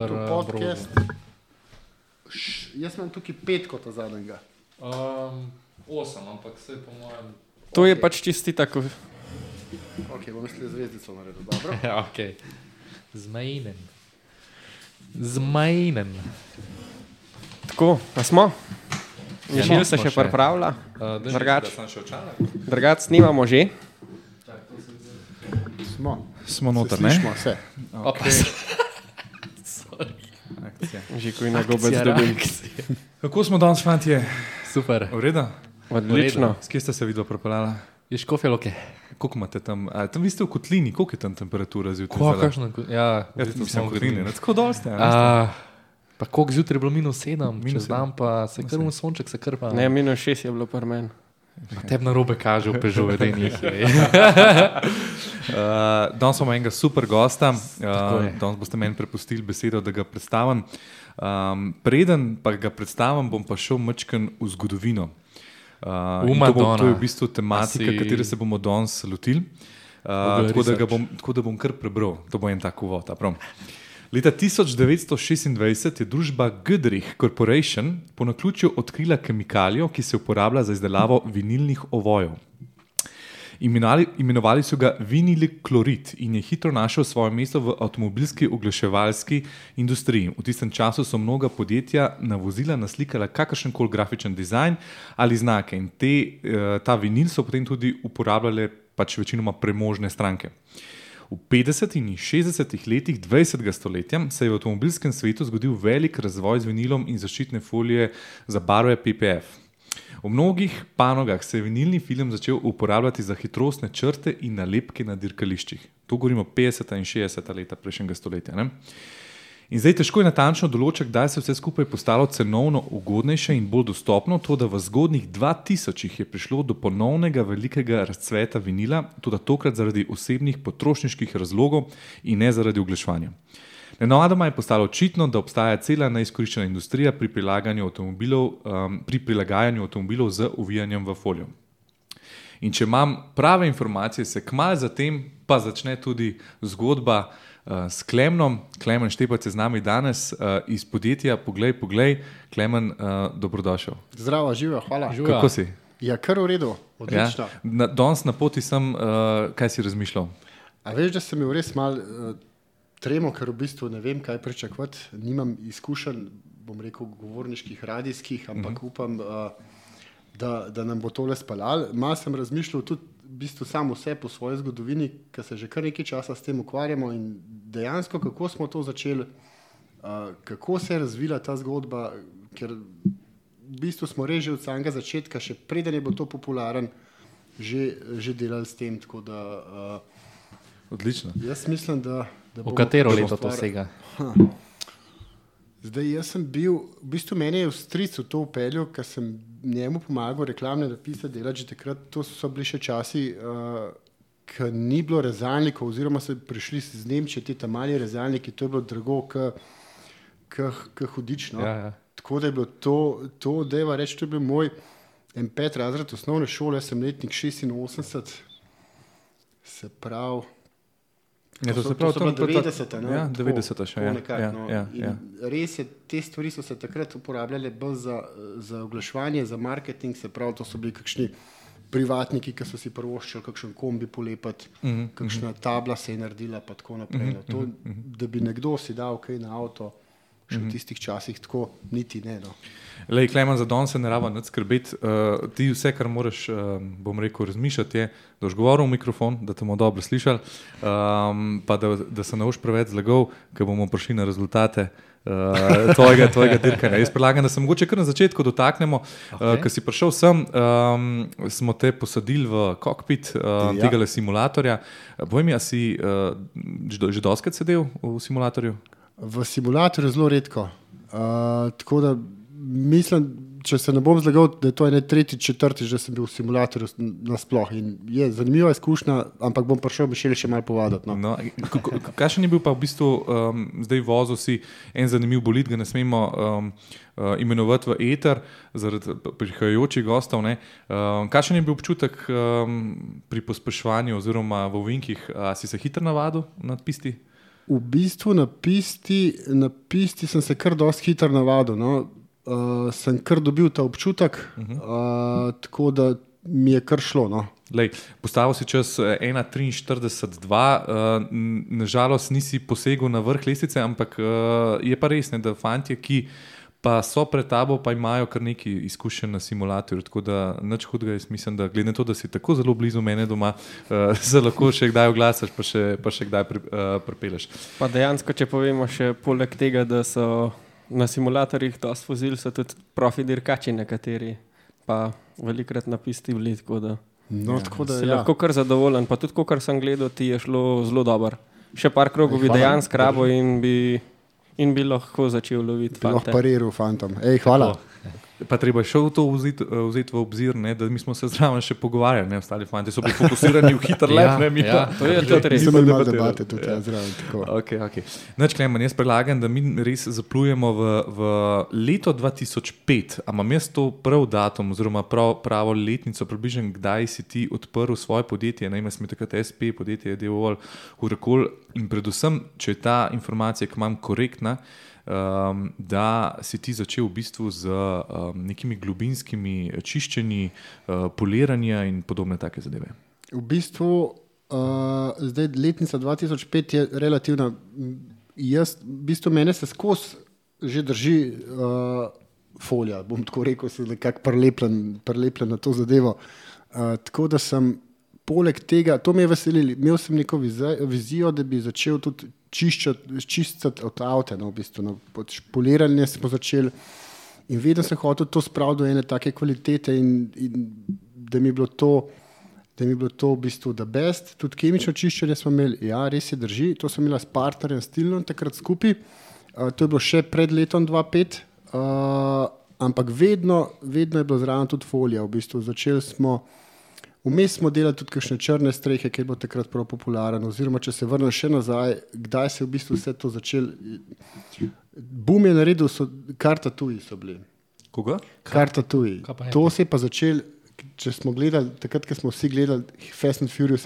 podcast. Jaz imam tukaj 5 kot zadnjega. 8, ampak vse po mojem. To je pač čisti tako. Ok, bom mislil zvezdico naredil, dobro. Ja, ok. Zmajnen. Tako, a smo? Ja, Mišel nismo se še še. pripravlja. Drugač. Drugač snimamo že. Smo noter, Se ne? slišimo vse. Okay. Že ko je na gobec dobim. Kako smo danes, fantje? Super. V redu? Odlično. S kje ste se vidva propeljala? Je škofje loke. Koliko imate tam? Tam vi ste v kotlini, koliko je tam temperatura zjutraj? Ko, zdajle? kakšno? Ja, Ja, verjetno mislim, smo kotlini. kotlini. Tako dol ste, a veste? Pa koliko zjutraj je bilo -7, Minus čez dan pa se krmo sonček se krpa. Ne, -6 je bilo pri meni. Tebi na robe kaže v Peugeot vedenih. Danes imamo enega super gosta. Tako je. Danes boste meni prepustili besedo, da ga predstavim. Preden pa ga predstavim, bom pa šel majčken v zgodovino. In to je v bistvu tematika, katere se bomo danes lotili. Tako da bom kar prebral. To bo en tak uvod. a prav. Leta 1926 je družba Goodrich Corporation po naključju odkrila kemikalijo, ki se uporablja za izdelavo vinilnih ovojev. Imenovali so ga vinilklorid in je hitro našel svoje mesto v avtomobilski oglaševalski industriji. V tistem času so mnoga podjetja na vozila naslikala kakršenkoli grafičen dizajn ali znake in ta vinil so potem tudi uporabljale pač večinoma premožne stranke. V 50. in 60. letih 20. stoletja se je v avtomobilskem svetu zgodil velik razvoj z vinilom in zaščitne folije za barve PPF. V mnogih panogah se je vinilni film začel uporabljati za hitrostne črte in nalepke na dirkališčih. To govorimo 50. in 60. leta prejšnjega stoletja. Ne? In zdaj težko je natančno določiti, kdaj se vse skupaj postalo cenovno ugodnejše in bolj dostopno, to da v zgodnjih 2000 je prišlo do ponovnega velikega razcveta vinila, tudi tokrat zaradi osebnih potrošniških razlogov in ne zaradi oglaševanja. Nenadoma je postalo očitno, da obstaja cela neizkoriščena industrija pri prilagajanju avtomobilov z uvijanjem v folijo. In če imam prave informacije, se kmalu zatem pa začne tudi zgodba s Klemnom. Klemen Štepac je z nami danes iz podjetja Poglej. Klemen, dobrodošel. Zdravo, živijo, hvala. Kako si? Ja, kar v redu, odlično. Ja? Danes na poti sem, kaj si razmišljal? A veš, da sem imel res mal tremo, ker v bistvu ne vem, kaj pričakovati. Nimam izkušenj, bom rekel, govorniških, radijskih, ampak upam, da nam bo tole spalal. Mal sem razmišljal tudi v bistvu samo vse po svoji zgodovini, ker se že kar nekaj časa s tem ukvarjamo in dejansko, kako smo to začeli, kako se je razvila ta zgodba, ker v bistvu smo res že od samega začetka, še preden je bilo to popularen, že delali s tem, tako da Odlično. jaz mislim, da V katero leto to sega? Zdaj, jaz sem bil, v bistvu meni je v stricu to upeljal, ker sem njemu pomagal reklamne napise delati že takrat. To so bili še časi, ko ni bilo rezalnikov, oziroma so prišli z Nemčije ti mali rezalniki, to je bilo drago, k hudič. No? Ja. Tako da je bilo to deva reči, to je bil moj M5 razred osnovne šole, jaz sem letnik 86, se pravi. Ja, To so bila 90. Ja, 90. še, ja. In res je, te stvari so se takrat uporabljale bolj za oglaševanje, za marketing, se pravi, to so bili kakšni privatniki, ki so si privoščili kakšen kombi polepati, kakšna tabla se je naredila pa tako naprej. To, da bi nekdo si dal kaj na avto, še v tistih časih tako niti ne. No. Lej, Klemen, za danes se ne raba nič skrbeti. Ti vse, kar moraš, bom rekel, razmišljati je, da boš govoril v mikrofon, da te bomo dobro slišali, pa da se ne boš preveč zlagal, ker bomo prišli na rezultate tvojega dirkanja. Jaz predlagam, da se mogoče kar na začetku dotaknemo, ker si prišel sem, smo te posadili v kokpit tega simulatorja. Povej mi, a si že dostikrat sedel v simulatorju? V simulatorju zelo redko. Tako da mislim, če se ne bom zlagal, da je to ene tretji, četrti, že sem bil v simulatorju nasploh. In je zanimiva izkušnja, ampak bom prišel Mišel še malo povadati. No. Kakšen je bil pa v bistvu, zdaj vozil si en zanimiv bolid, ga ne smemo imenovati v eter, zaradi prihajajočih gostov. Kakšen je bil občutek pri pospeševanju oziroma v ovinkih? A si se hitro navadil na pisti? V bistvu na pisti sem se kar dosti hitro navadil. No. Sem kar dobil ta občutek, tako da mi je kar šlo. No. Lej, postavil si čas 1:43:2, nažalost nisi posegel na vrh lestvice, ampak je pa res, ne, da fantje, ki pa so pred tabo, pa imajo kar nekaj izkušenj na simulatorju, tako da nič hudega, jaz mislim, da glede na to, da si tako zelo blizu mene doma, se lahko še kdaj oglasaš, pa še kdaj pripeleš. Pa dejansko, če povemo še poleg tega, da so na simulatorjih dosti vozil, so tudi profi dirkači nekateri, pa velikrat na pisti bili, tako da Tako da si lahko kar zadovoljen, pa tudi, kar sem gledal, ti je šlo zelo dobro. Še par krogov bi dejansko rabo in bi lahko začel loviti fante. Lahko pariral fantom. Hvala. Pa treba še to vzeti v obzir, ne, da mi smo se zraven še pogovarjali, ne, ostali fanti so bili fokusirani v hiter lep, ne, mi pa. To je tudi res. Nisem imel debate tudi zraven. Okay. Nač, Klemen, jaz predlagam, da mi res zaplujemo v leto 2005. A imam jaz to prav datum oziroma pravo letnico, približno kdaj si ti odprl svoje podjetje, ne, smo takrat SP, podjetje je DOL, Hurakol, in predvsem, če je ta informacija, ki imam korektna, da si ti začel v bistvu z nekimi globinskimi čiščenji, poliranja in podobne take zadeve. V bistvu zdaj letnica 2005 je relativna. V bistvu mene se skozi že drži folija, bom tako rekel, se nekako prilepljen na to zadevo. Tako da sem poleg tega, to me je veselilo, imel sem neko vizijo, da bi začel tudi čistiti od avta, no, v bistvu, no, poliranje smo začeli in vedno sem hotel to spraviti do ene take kvalitete in da mi je bilo to v bistvu the best. Tudi kemično čiščenje smo imeli, ja, res je drži, to smo imeli s partnerjem Stilnom takrat skupaj, to je bilo še pred letom 2005, ampak vedno je bilo zraven tudi folija, v bistvu začeli smo. Vmes smo delali tudi kakšne črne strehe, ki je bilo takrat prav popularen, oziroma če se vrnem še nazaj, kdaj se je v bistvu vse to začel. Boom je naredil, Car-Tatooji so bili. Koga? Car-Tatooji. To se je pa začel, če smo gledali, takrat, ko smo vsi gledali Fast and Furious,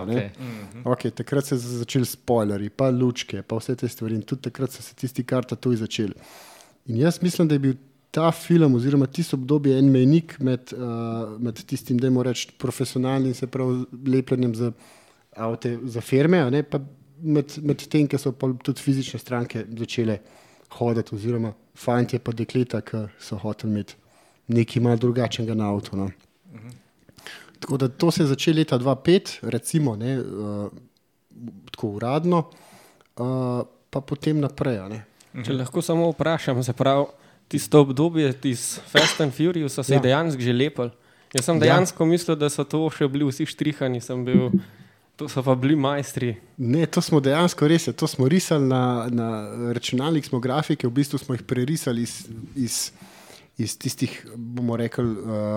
takrat se so začeli spoilerji, pa lučke, pa vse te stvari in tudi takrat so se tisti Car-Tatooji začeli. In jaz mislim, da je bil ta film oziroma tisto obdobje en mejnik med tistim, da reči, profesionalnim, se pravi, lepljenjem za avte, za firme, ne, pa med tem, ki so pa tudi fizične stranke začele hoditi, oziroma fantje pa dekleta, ki so hoteli imeti nekaj malo drugačnega na avtu. No. Tako da to se je začelo leta 2005, recimo, ne, tako uradno, pa potem naprej. Ne. Če lahko samo vprašam, se pravi, tisto obdobje iz Fast and Furious so se dejansko že lepili. Jaz sem dejansko mislil, da so to še bili vsi štrihani, to so pa bili majstri. Ne, to smo dejansko res, to smo risali na računalnik, smo grafike, v bistvu smo jih prerisali iz tistih, bomo rekli,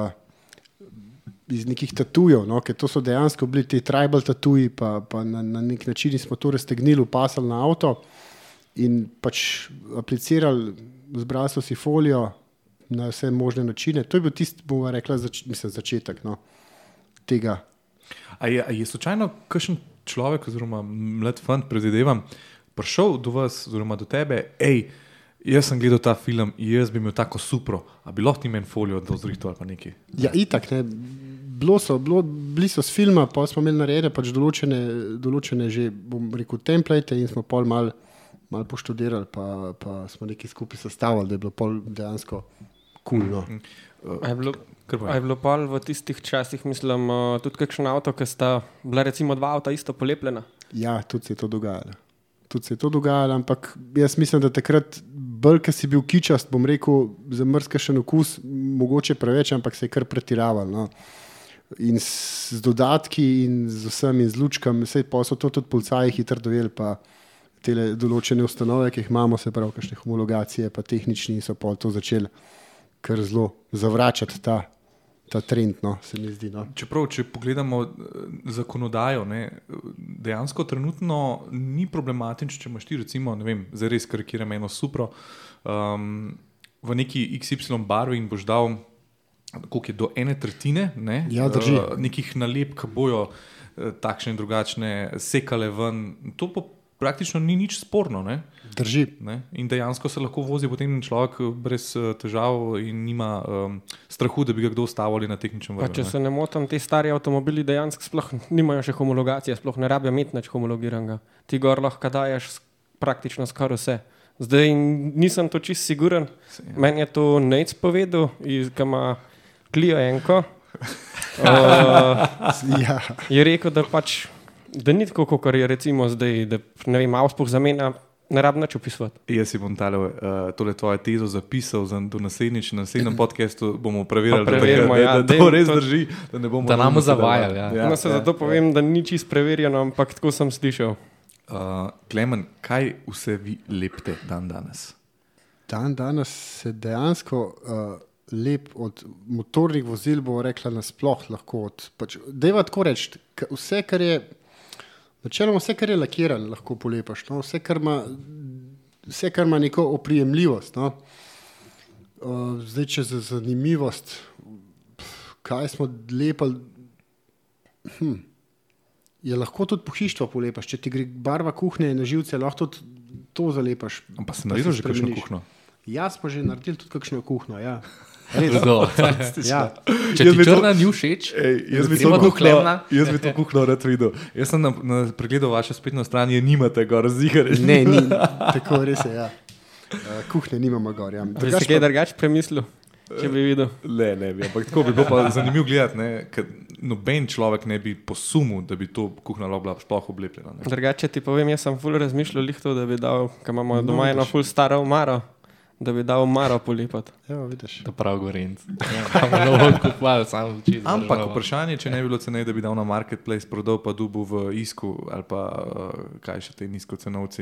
iz nekih tatujev, no, ker to so dejansko bili ti tribal tatuji, pa na nek način smo to raztegnili, upasali na avto in pač aplicirali, zbrali so si folijo na vse možne načine. To je bil tisti, bomo rekla, začetek, no, tega. A je slučajno kakšen človek oziroma mlad fant, predvidevam, prišel do vas oziroma do tebe, jaz sem gledal ta film, jaz bi imel tako supro, a bi lahko imel folijo do zrihtu ali pa nekaj? Ja, itak, ne. Bili so s filma, pa smo imeli narejene pač določene že, bom rekel, template in smo pol malo poštudirali, pa smo nekaj skupaj sestavili, da je bilo pol dejansko cool. A je bilo pol v tistih časih, mislim, tudi kakšen avto, ki sta bila recimo dva avta isto polepljena? Ja, tudi se je to dogajalo. Ampak jaz mislim, da takrat bolj, ki si bil kičast, bom rekel, za mrzkašen okus, mogoče preveč, ampak se je kar pretiraval. No. In z dodatki in z vsem in z lučkam, pa so to tudi policaji hitro dojeli, pa tele določene ustanove, ki jih imamo, se pravi, kakšne homologacije, pa tehnični, so pa to začeli kar zelo zavračati ta trend, no, se mi zdi. No. Čeprav, če pogledamo zakonodajo, ne, dejansko trenutno ni problematično, če imaš ti recimo, ne vem, zares karikiram eno supro, v neki XY barvi in boš dal, koliko je, do 1/3, ne, ja, nekih nalepk bojo takšne in drugačne sekale ven. To praktično ni nič sporno. Ne? Drži. Ne? In dejansko se lahko vozi potem človek brez težav in nima strahu, da bi ga kdo ustavili na tehničnem vrhu. Če se ne motim, te stari avtomobili dejansko sploh nimajo še homologacije, sploh ne rabijo imeti nič homologiranega. Ti gor lahko daješ praktično skoraj vse. Zdaj nisem to čist siguren. Meni je to Nec povedal, ki ima Clio enko. Ja. Je rekel, da da ni tako, kot je recimo zdaj, da ne vem, avspuh zamenja, ne rabi nič opisovati. Jaz si bom tole tvojo tezo zapisal do naslednjem podcastu, bomo preverili, da to res drži. Da nam zavajali. Ja. Zato povem, da ni čist preverjeno, ampak tako sem slišal. Klemen, kaj vse vi lepite danes? Danes se dejansko lep od motornih vozil, bo rekla nasploh lahko. Dejva tako reči, vse, kar je lakiran, lahko polepaš. No? Vse, kar ima neko oprijemljivost. No? Zdaj, če za zanimivost, kaj smo lepili, je lahko tudi pohištvo polepaš. Če ti gre barva kuhnje na živce, lahko tudi to zalepaš. Pa si naredil že kakšno kuhno? Ja, smo že naredili tudi kakšno kuhno, ja. Ja. Če ti črna ni všeč, jaz bi to kuhno rad videl. Jaz sem na pregledu vaše spletne strani, nimate gor zihar. Ne, ni, tako res je, ja. Kuhnje nimamo gor, ja. Bi se kaj drugače premislil, če bi videl? Ne, ampak tako bi bilo pa zanimivo gledati, ker noben človek ne bi posumil, da bi to kuhna bila sploh oblepljena. Drugače ti povem, jaz sem ful razmišljal lihto, da bi dal, ker imamo doma eno ful staro omaro, da bi dal omaro polepati. Evo, vidiš. To prav Gorenc. Ampak vprašanje, če ne bi bilo cenej, da bi dal na marketplace, prodal pa dubu v Isku ali pa kaj še te nizkocenovci.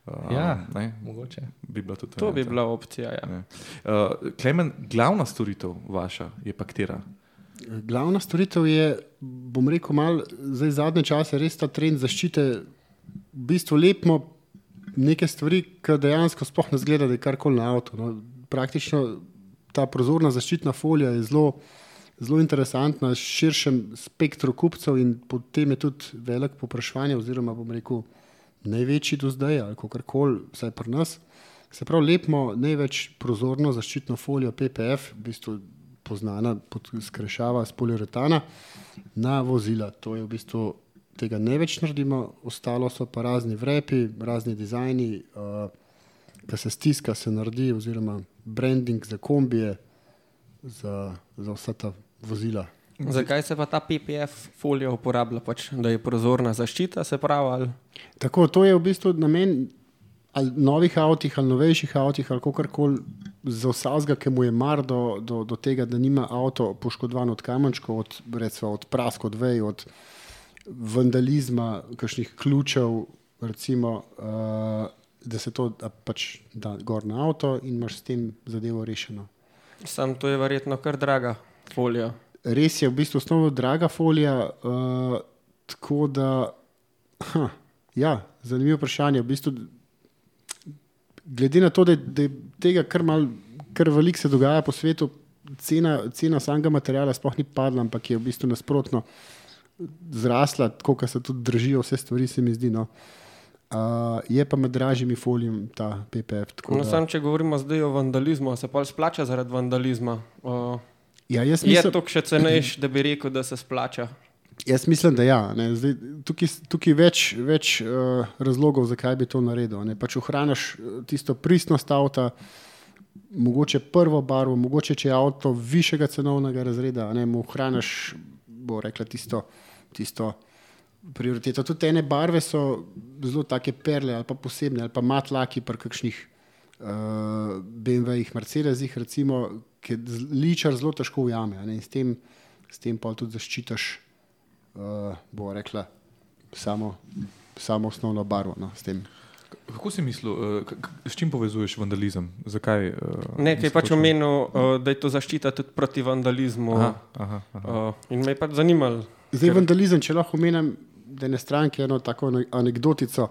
Mogoče. Bi bila tudi to bi bila opcija, ja. Klemen, glavna storitev vaša je pa katera? Glavna storitev je, bom rekel malo, zdaj zadnje čase res ta trend zaščite, v bistvu lepimo neke stvari, ki dejansko sploh ne zgleda, da je karkoli na avtu. No. Praktično ta prozorna zaščitna folija je zelo interesantna v širšem spektru kupcev in potem je tudi velik povpraševanje oziroma bom rekel največji do zdaj ali kakorkoli, vsaj pri nas. Se pravi, lepimo največ prozorno zaščitno folijo PPF, v bistvu poznana pod skrešava s poliuretana na vozila. To je v bistvu tega največ naredimo, ostalo so pa razni vrepi, razni dizajni, ki se stiska, se naredi, oziroma branding za kombije, za vsa ta vozila. Zakaj se pa ta PPF folija uporablja, da je prozorna zaščita, se pravi? Ali? Tako, to je v bistvu namen ali novih avtih, ali novejših avtih, ali kakorkoli za vsakega, ki mu je mar do tega, da nima avto poškodovan od kamenčkov, od prask, od vej, od vandalizma, kakšnih ključev, recimo, da se to da gor na avto in imaš s tem zadevo rešeno. Sam to je verjetno kar draga folija. Res je, v bistvu osnovno draga folija, tako da, zanimivo vprašanje, v bistvu, glede na to, da je tega kar veliko se dogaja po svetu, cena samega materiala sploh ni padla, ampak je v bistvu nasprotno zrasla, tako kot se tudi držijo vse stvari, se mi zdi. No. Je pa med dražjimi folijami ta PPF. Sam, če govorimo zdaj o vandalizmu, se pa splača zaradi vandalizma? Jaz mislim, je to še cenejš, da bi rekel, da se splača? Jaz mislim, da ja. Ne. Zdaj, tukaj več razlogov, zakaj bi to naredil. Ne. Ohraniš tisto pristnost avta, mogoče prvo barvo, mogoče če je avto višjega cenovnega razreda, ne, mu ohraniš, bo rekla, tisto prioriteto. Tudi ene barve so zelo take perle ali pa posebne, ali pa mat laki pri kakšnih BMW-jih, Mercedesih, recimo, ki ličar zelo težko ujame. Ne, in s tem pa tudi zaščitaš, bo rekla, samo osnovno barvo. No, s tem. Kako si mislil, s čim povezuješ vandalizem? Zakaj? Nekaj pač omenil, da je to zaščita tudi proti vandalizmu. In me je pač zanimalo. Zdaj vandalizem, če lahko omenim, da je na stranki eno tako anekdotico.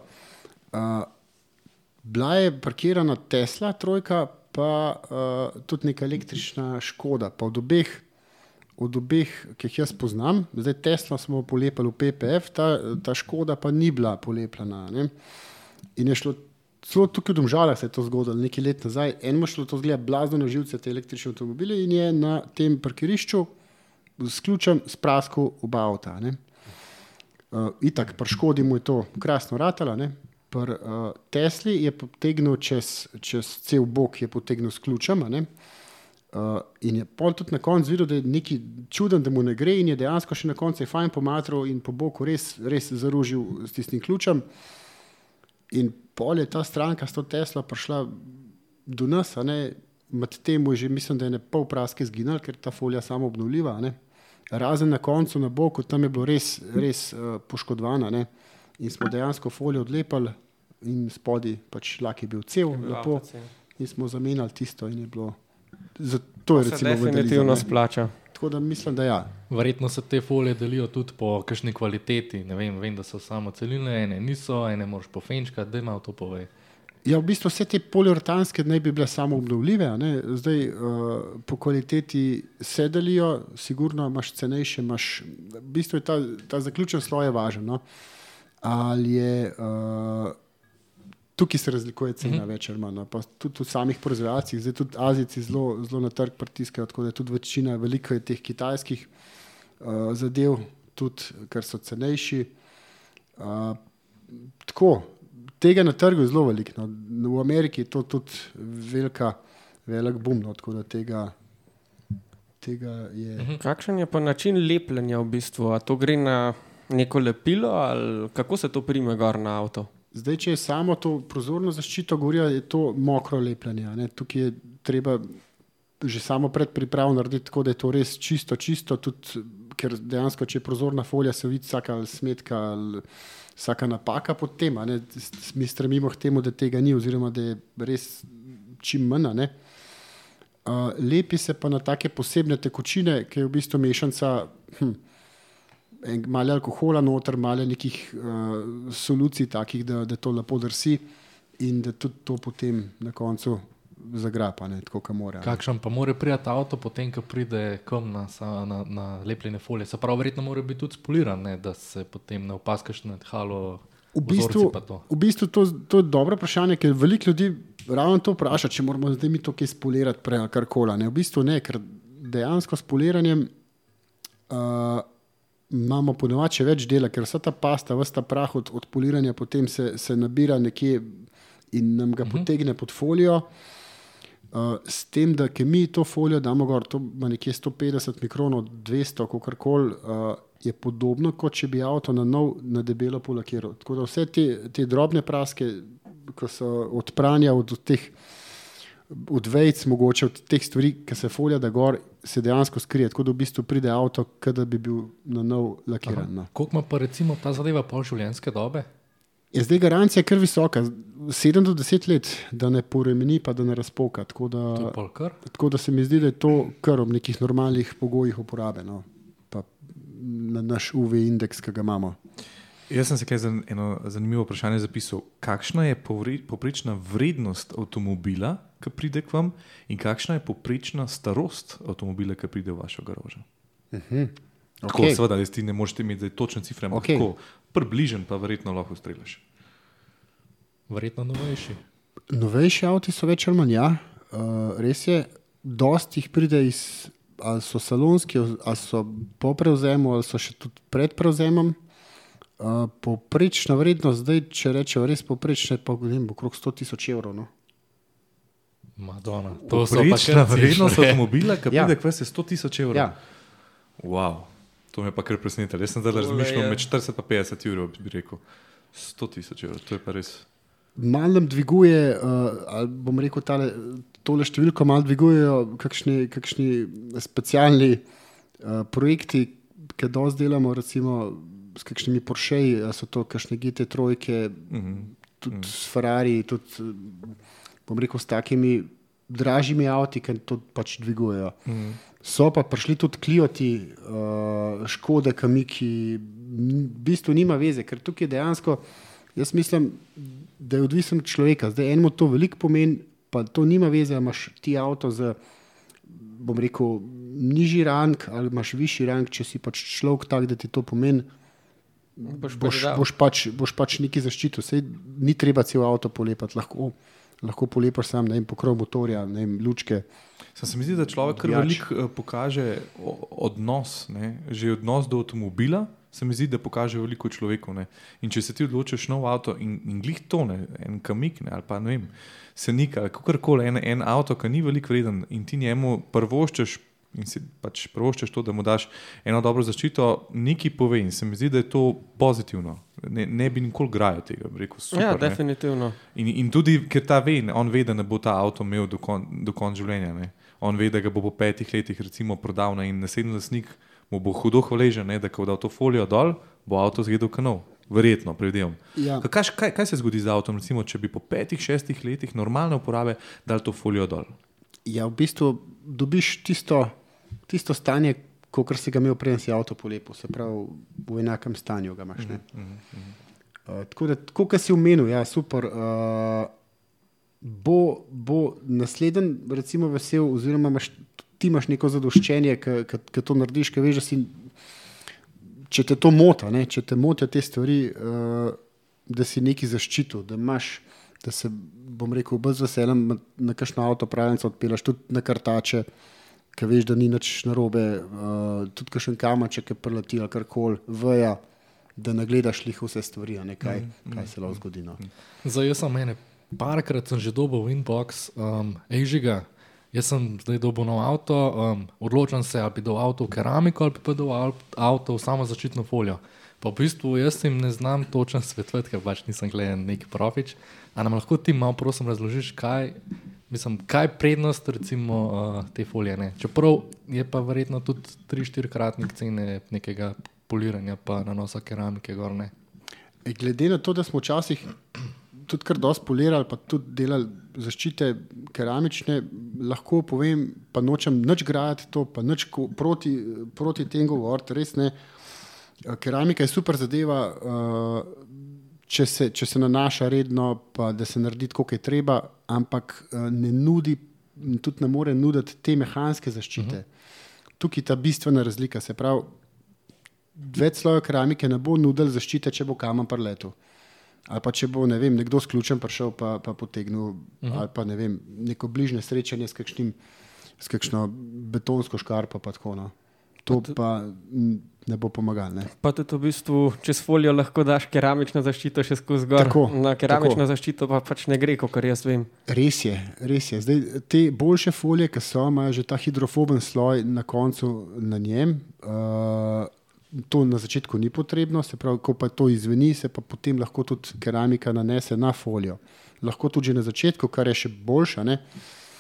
Bila je parkirana Tesla trojka, pa tudi neka električna Škoda. Pa od obeh, ki jih jaz poznam, zdaj Tesla smo polepili v PPF, ta Škoda pa ni bila polepljena. Ne? In je šlo celo tukaj v Domžalah, se je to zgodilo nekaj let nazaj. Enemu šlo to zgleda blazno na živce, te električne avtomobile, in je na tem parkirišču s ključem spraskal oba avta. Itak, pri Škodi mu je to krasno ratalo, pri Tesli je potegnil čez cel bok, je potegnil s ključem, in je pol tudi na koncu videl, da je nekaj čuden, da mu ne gre, in je dejansko še na koncu je fajn pomatral in po boku res zaružil s tistim ključem. In pol je ta stranka s to Teslo prišla do nas, med tem je že, mislim, da je pol praske zginil, ker ta folija samo obnovljiva, razen na koncu, na boku, tam je bilo res poškodovana, in smo dejansko folijo odlepali in spodaj pač lak je bil cel, lepo, in smo zamenjali tisto in je bilo, to je recimo definitivno splača. Tako da mislim, da ja. Verjetno se te folije delijo tudi po kakšni kvaliteti, ne vem, da so samo celilne, ene niso, ene moraš pofenčkati, da malo to pove. Ja, v bistvu vse te poliuretanske naj bi bile samo obnovljive, zdaj po kvaliteti se delijo, sigurno imaš cenejše, v bistvu je ta zaključen sloj je važen, ali je, tukaj se razlikuje cena več ali manj, pa tudi v samih proizvajalcih, zdaj tudi Azijci zelo na trg pritiskajo, tako da je tudi večina, veliko je teh kitajskih zadev, tudi ker so cenejši. Tako, tega na trgu je zelo veliko, v Ameriki je to tudi velik boom, tako da tega je. Kakšen je pa način lepljenja v bistvu? A to gre na neko lepilo ali kako se to prime gor na avto? Zdaj, če je samo to prozorno zaščito govorja, je to mokro lepljenje. Tukaj je treba že samo predpripravo narediti tako, da je to res čisto, tudi, ker dejansko, če je prozorna folija, se vidi vsaka smetka ali vsaka napaka pod tem. Mi stremimo k temu, da tega ni oziroma da je res čim manj. Lepi se pa na take posebne tekočine, ki je v bistvu mešanca malo alkohola noter, malo nekih solucij takih, da to lepo drsi in da tudi to potem na koncu zagrapa, tako kot mora. Kakšen pa mora prijeti avto potem, ko pride kom na lepljene folije? Se pravi, verjetno mora biti tudi spoliran, da se potem ne opaskaš na halo vzorci pa to. V bistvu to je dobro vprašanje, ker veliko ljudi ravno to vpraša, če moramo zdaj mi to kaj spolirati prej ali karkola. V bistvu ne, ker dejansko s poliranjem imamo ponovadi še več dela, ker vsa ta pasta, vsa ta prah od poliranja potem se nabira nekje in nam ga potegne pod folijo. S tem, da ke mi to folijo damo gor, to ima nekje 150 mikronov, 200, kakorkoli, je podobno, kot če bi avto na debelo polakiral. Tako da vse te drobne praske, ko so od pranja, od vejc, mogoče od teh stvari, ki se folija da gor, se dejansko skrije, tako da v bistvu pride avto, kada bi bil na nov lakiran. Koliko ima pa recimo ta zadeva pol življenjske dobe? Je zdaj garancija kar visoka, 7 do 10 let, da ne poremeni pa da ne razpoka. Tako da se mi zdi, da je to kar ob nekih normalnih pogojih uporabe, pa na naš UV indeks, ki ga imamo. Jaz sem se kaj za eno zanimivo vprašanje zapisal. Kakšna je povprečna vrednost avtomobila, ki pride k vam, in kakšna je povprečna starost avtomobila, ki pride v vašo garažo? Tako, seveda, ti ne moreš imeti točne cifre, ampak tako približen, pa verjetno lahko streljaš. Verjetno novejši. Novejši avti so več ali manj, ja. Res je, dosti jih pride ali so salonski, ali so po prevzemu, ali so še tudi pred prevzemom. Povprečna vrednost, zdaj, če rečejo res povprečna, pa okrog 100,000 evrov. Madonna. Povprečna vrednost avtomobila, ki pride k vas, je 100,000 evrov. Ja. Wow, to me pa kar presenetilo. Jaz sem zdaj razmišljal med 40 pa 50 evrov, bi rekel. 100,000 evrov, to je pa res. Malo nam dviguje, ali bom rekel, tole številko malo dvigujejo kakšni specialni projekti, ki dosti delamo, recimo s kakšnimi Porscheji, so to kakšne GT3, tudi s Ferrari, tudi, bom rekel, s takimi dražjimi avti, ki to pač dvigujejo. So pa prišli tudi Clioti, Škode, Kamiki, v bistvu nima veze, ker tukaj dejansko, jaz mislim, da je odvisen od človeka. Zdaj enemu to veliko pomeni, pa to nima veze, imaš ti avto z, bom rekel, nižji rang ali imaš višji rang, če si pač človek tak, da ti to pomeni, boš pač neki zaščitil. Sej ni treba cel avto polepati, lahko polepaš sam, ne vem, pokrov motorja, ne vem, lučke. Se mi zdi, da človek kar veliko pokaže odnos, ne? Že odnos do avtomobila, se mi zdi, da pokaže veliko človeku. Ne? In če se ti odločiš nov avto in glih to, ne? En kamik, ne? Ali pa ne vem, senik ali kakorkoli, en avto, ki ni veliko vreden in ti njemu prvoščeš in si pač prvoščeš to, da mu daš eno dobro zaščito, nekaj pove in se mi zdi, da je to pozitivno. Ne bi nikoli grajal tega, bi rekel, super. Ja, definitivno. In tudi, ker on ve, da ne bo ta avto imel do konca življenja. Ne? On ve, da ga bo po 5 letih recimo prodal, ne? In naslednji lastnik mu bo hudo hvaležen, ne? Da ko bo dal to folijo dol, bo avto zgledal kanov. Verjetno, predvidevam. Ja. Kaj se zgodi z avtom, recimo, če bi po 5-6 letih normalne uporabe dal to folijo dol? Ja, v bistvu dobiš tisto stanje, kot si ga imel preden si avto polepil, se pravi v enakem stanju ga imaš. Tako da, kot si omenil, ja, super, bo nasleden recimo vesel, oziroma ti imaš neko zadoščenje, ki to narediš, ki veš, da si, če te to mota, ne, če te motijo te stvari, da si neki zaščitil, da imaš, da se, bom rekel, brez veseljem na kakšno avto pravljenco odpelaš, tudi na kartače, ki veš, da ni nič narobe, tudi kakšen kamaček, ki preleti ali karkoli, veja, da nagledaš lih vse stvari, kaj se lahko zgodi. No. Zdaj, jaz sem parkrat sem že dobil v inbox, Žiga, jaz sem zdaj dobil nov avto, odločam se, ali bi dal avto v keramiko ali bi pa dal avto v samo zaščitno folijo. Pa v bistvu jaz jim ne znam točno svetovati, ker pač nisem gledan neki profič. A nam lahko ti malo prosim razložiš, kaj prednost recimo te folije, ne? Čeprav je pa verjetno tudi 3-4 kratnik cene nekega poliranja pa nanosa keramike gor, ne? Glede na to, da smo včasih tudi kar dosti polirali, pa tudi delali zaščite keramične, lahko povem, pa nočem nič grajati to, pa nič proti tem govoriti, res ne. Keramika je super zadeva, če se nanaša redno, pa da se naredi tako, kot je treba, ampak ne nudi, tudi ne more nuditi te mehanske zaščite. Tukaj je ta bistvena razlika, se pravi, več slojev keramike ne bo nudil zaščite, če bo kamen preletel. Ali pa če bo, ne vem, nekdo s ključem prišel pa potegnil, ali pa ne vem, neko bližnje srečanje s kakšno betonsko škarpo pa tako, no. To pa ne bo pomagalo, ne. Pa tudi v bistvu čez folijo lahko daš keramično zaščito še skozi gor. Na keramično zaščito pa pač ne gre, kakor jaz vem. Res je. Zdaj, te boljše folije, ki so, imajo že ta hidrofoben sloj na koncu na njem. To na začetku ni potrebno, se pravi, ko pa to izveni, se pa potem lahko tudi keramika nanese na folijo. Lahko tudi že na začetku, kar je še boljša, ne.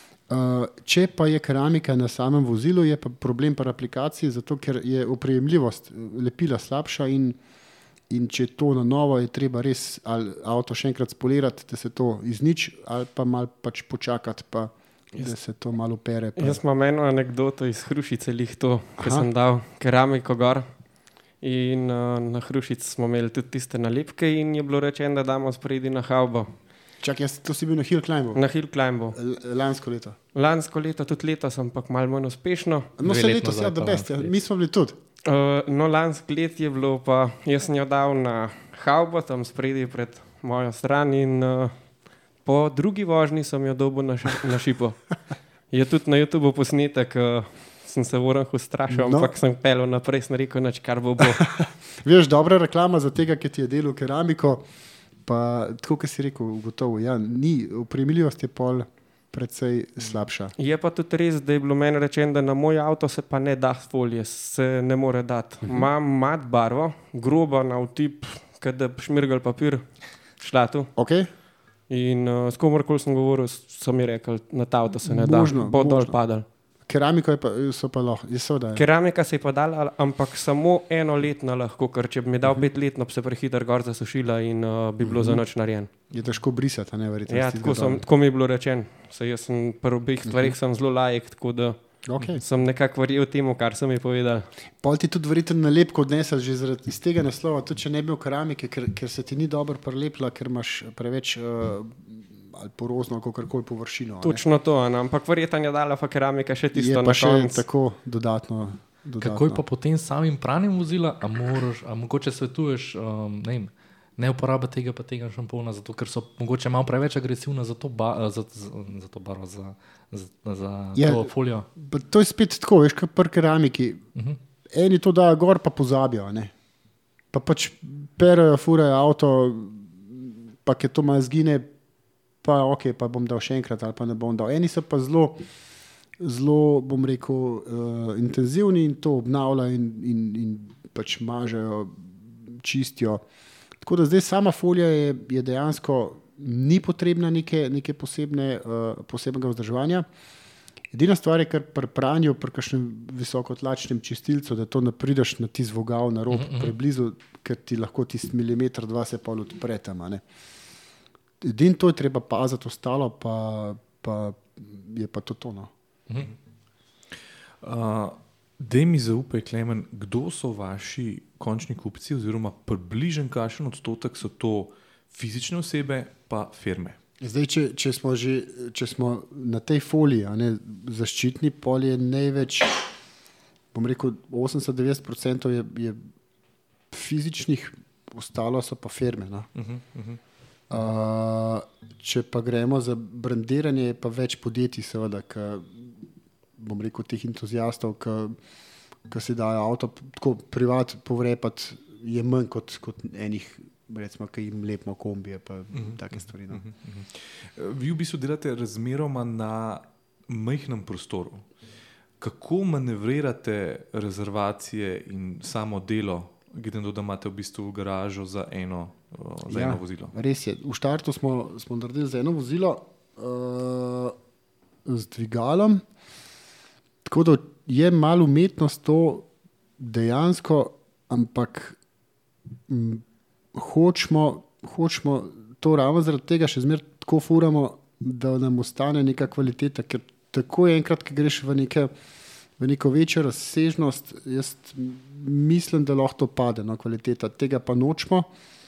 Če pa je keramika na samem vozilu, je pa problem pri aplikaciji, zato ker je oprijemljivost lepila slabša in če je to na novo, je treba res ali avto še enkrat spolirati, da se to izniči, ali pa malo pač počakati, pa da se to malo opere. Jaz imam eno anekdoto iz Hrušice, ko sem dal keramiko gor in na Hrušici smo imeli tudi tiste nalepke in je bilo rečeno, da damo spredi na havbo. Čak, to si bil na Hill Climbu? Na Hill Climbu. Lansko leto? Lansko leto, tudi leto sem pa malo manj uspešno. No, se leto, ja, da best, mi smo bili tudi. No, lansko let je bilo pa, jaz sem jo dal na havbo, tam spredi pred mojo stran in po drugi vožnji sem jo dobil na šipo. Je tudi na YouTube posnetek, sem se Voranhu strašil, ampak sem pelil naprej, sem rekel, kar bo. Veš, dobra reklama za tega, ki ti je delal keramiko, pa tako, kot si rekel, gotovo, ja, oprijemljivost je pol precej slabša. Je pa tudi res, da je bilo meni rečeno, da na moj avto se pa ne da folije, se ne more dati. Imam mat barvo, grobo na vtip, kada šmirgal papir, šlatu. Okay. In s komorkoli sem govoril, so mi rekli, na ta avto se ne da, bo dol padal. Keramiko so pa lahko, Keramika se je pa dala, ampak samo enoletno lahko, ker če bi mi dal 5-letno, bi se prehiter gor zasušila in bi bilo za noč narejen. Je težko brisati, ne verjetno. Ja, tako mi je bilo rečeno. Jaz sem pri obeh stvarih zelo lajek, tako da sem nekako verjel temu, kar sem mi povedal. Pol ti tudi verjetno nalepko odnesel že zaradi iz tega naslova, tudi če ne bi bil keramike, ker se ti ni dobro prelepila, ker imaš preveč ali porozno, ali kakorkoli površino. Točno to, ampak verjetno je dala pa keramika še tisto na koncu. Je pa še tako dodatno dodatno. Kako je pa potem samim pranjem vozila, a mogoče svetuješ, ne uporabiti tega pa tega šampona, zato ker so mogoče malo preveč agresivna za to barvo, za to folijo? To je spet tako, veš, kot pri keramiki. Eni to dajo gor, pa pozabijo, ne. Pa pač perejo, furajo avto, pa ke to malo zgine, pa ok, pa bom dal še enkrat ali pa ne bom dal. Eni so pa zelo, bom rekel, intenzivni in to obnavljajo in pač mažejo, čistijo. Tako da zdaj sama folija je dejansko ni potrebna neke posebnega vzdrževanja. Edina stvar je, ker pri pranju, pri kakšnem visokotlačnem čistilcu, da to ne prideš na tisti vogal na rob preblizu, ker ti lahko tisti milimeter, dva se pa odpre tam. Edino to je treba paziti, ostalo pa je pa to tono. Dej mi zaupaj, Klemen, kdo so vaši končni kupci oziroma približen kakšen odstotek so to fizične osebe pa firme? Zdaj, če smo na tej foliji, zaščitni pol je največ, bom rekel, 80-90% je fizičnih, ostalo so pa firme. Če pa gremo za brandiranje, je pa več podjetij, seveda, bom rekel, teh entuzijastov, ki si dajo avto tako privat povrepati, je manj kot enih, recimo, ki jim lepimo kombije pa take stvari. Vi v bistvu delate razmeroma na majhnem prostoru. Kako manevrirate rezervacije in samo delo, glede na to, da imate v bistvu garažo za eno vozilo? Res je. V štartu smo naredili za eno vozilo z dvigalom. Tako da je malo umetnost to dejansko, ampak hočemo to ravno zaradi tega še zmeraj tako furamo, da nam ostane neka kvaliteta, ker tako je enkrat, ki greš v neko večjo razsežnost, jaz mislim, da lahko to pade, kvaliteta. Tega pa nočemo.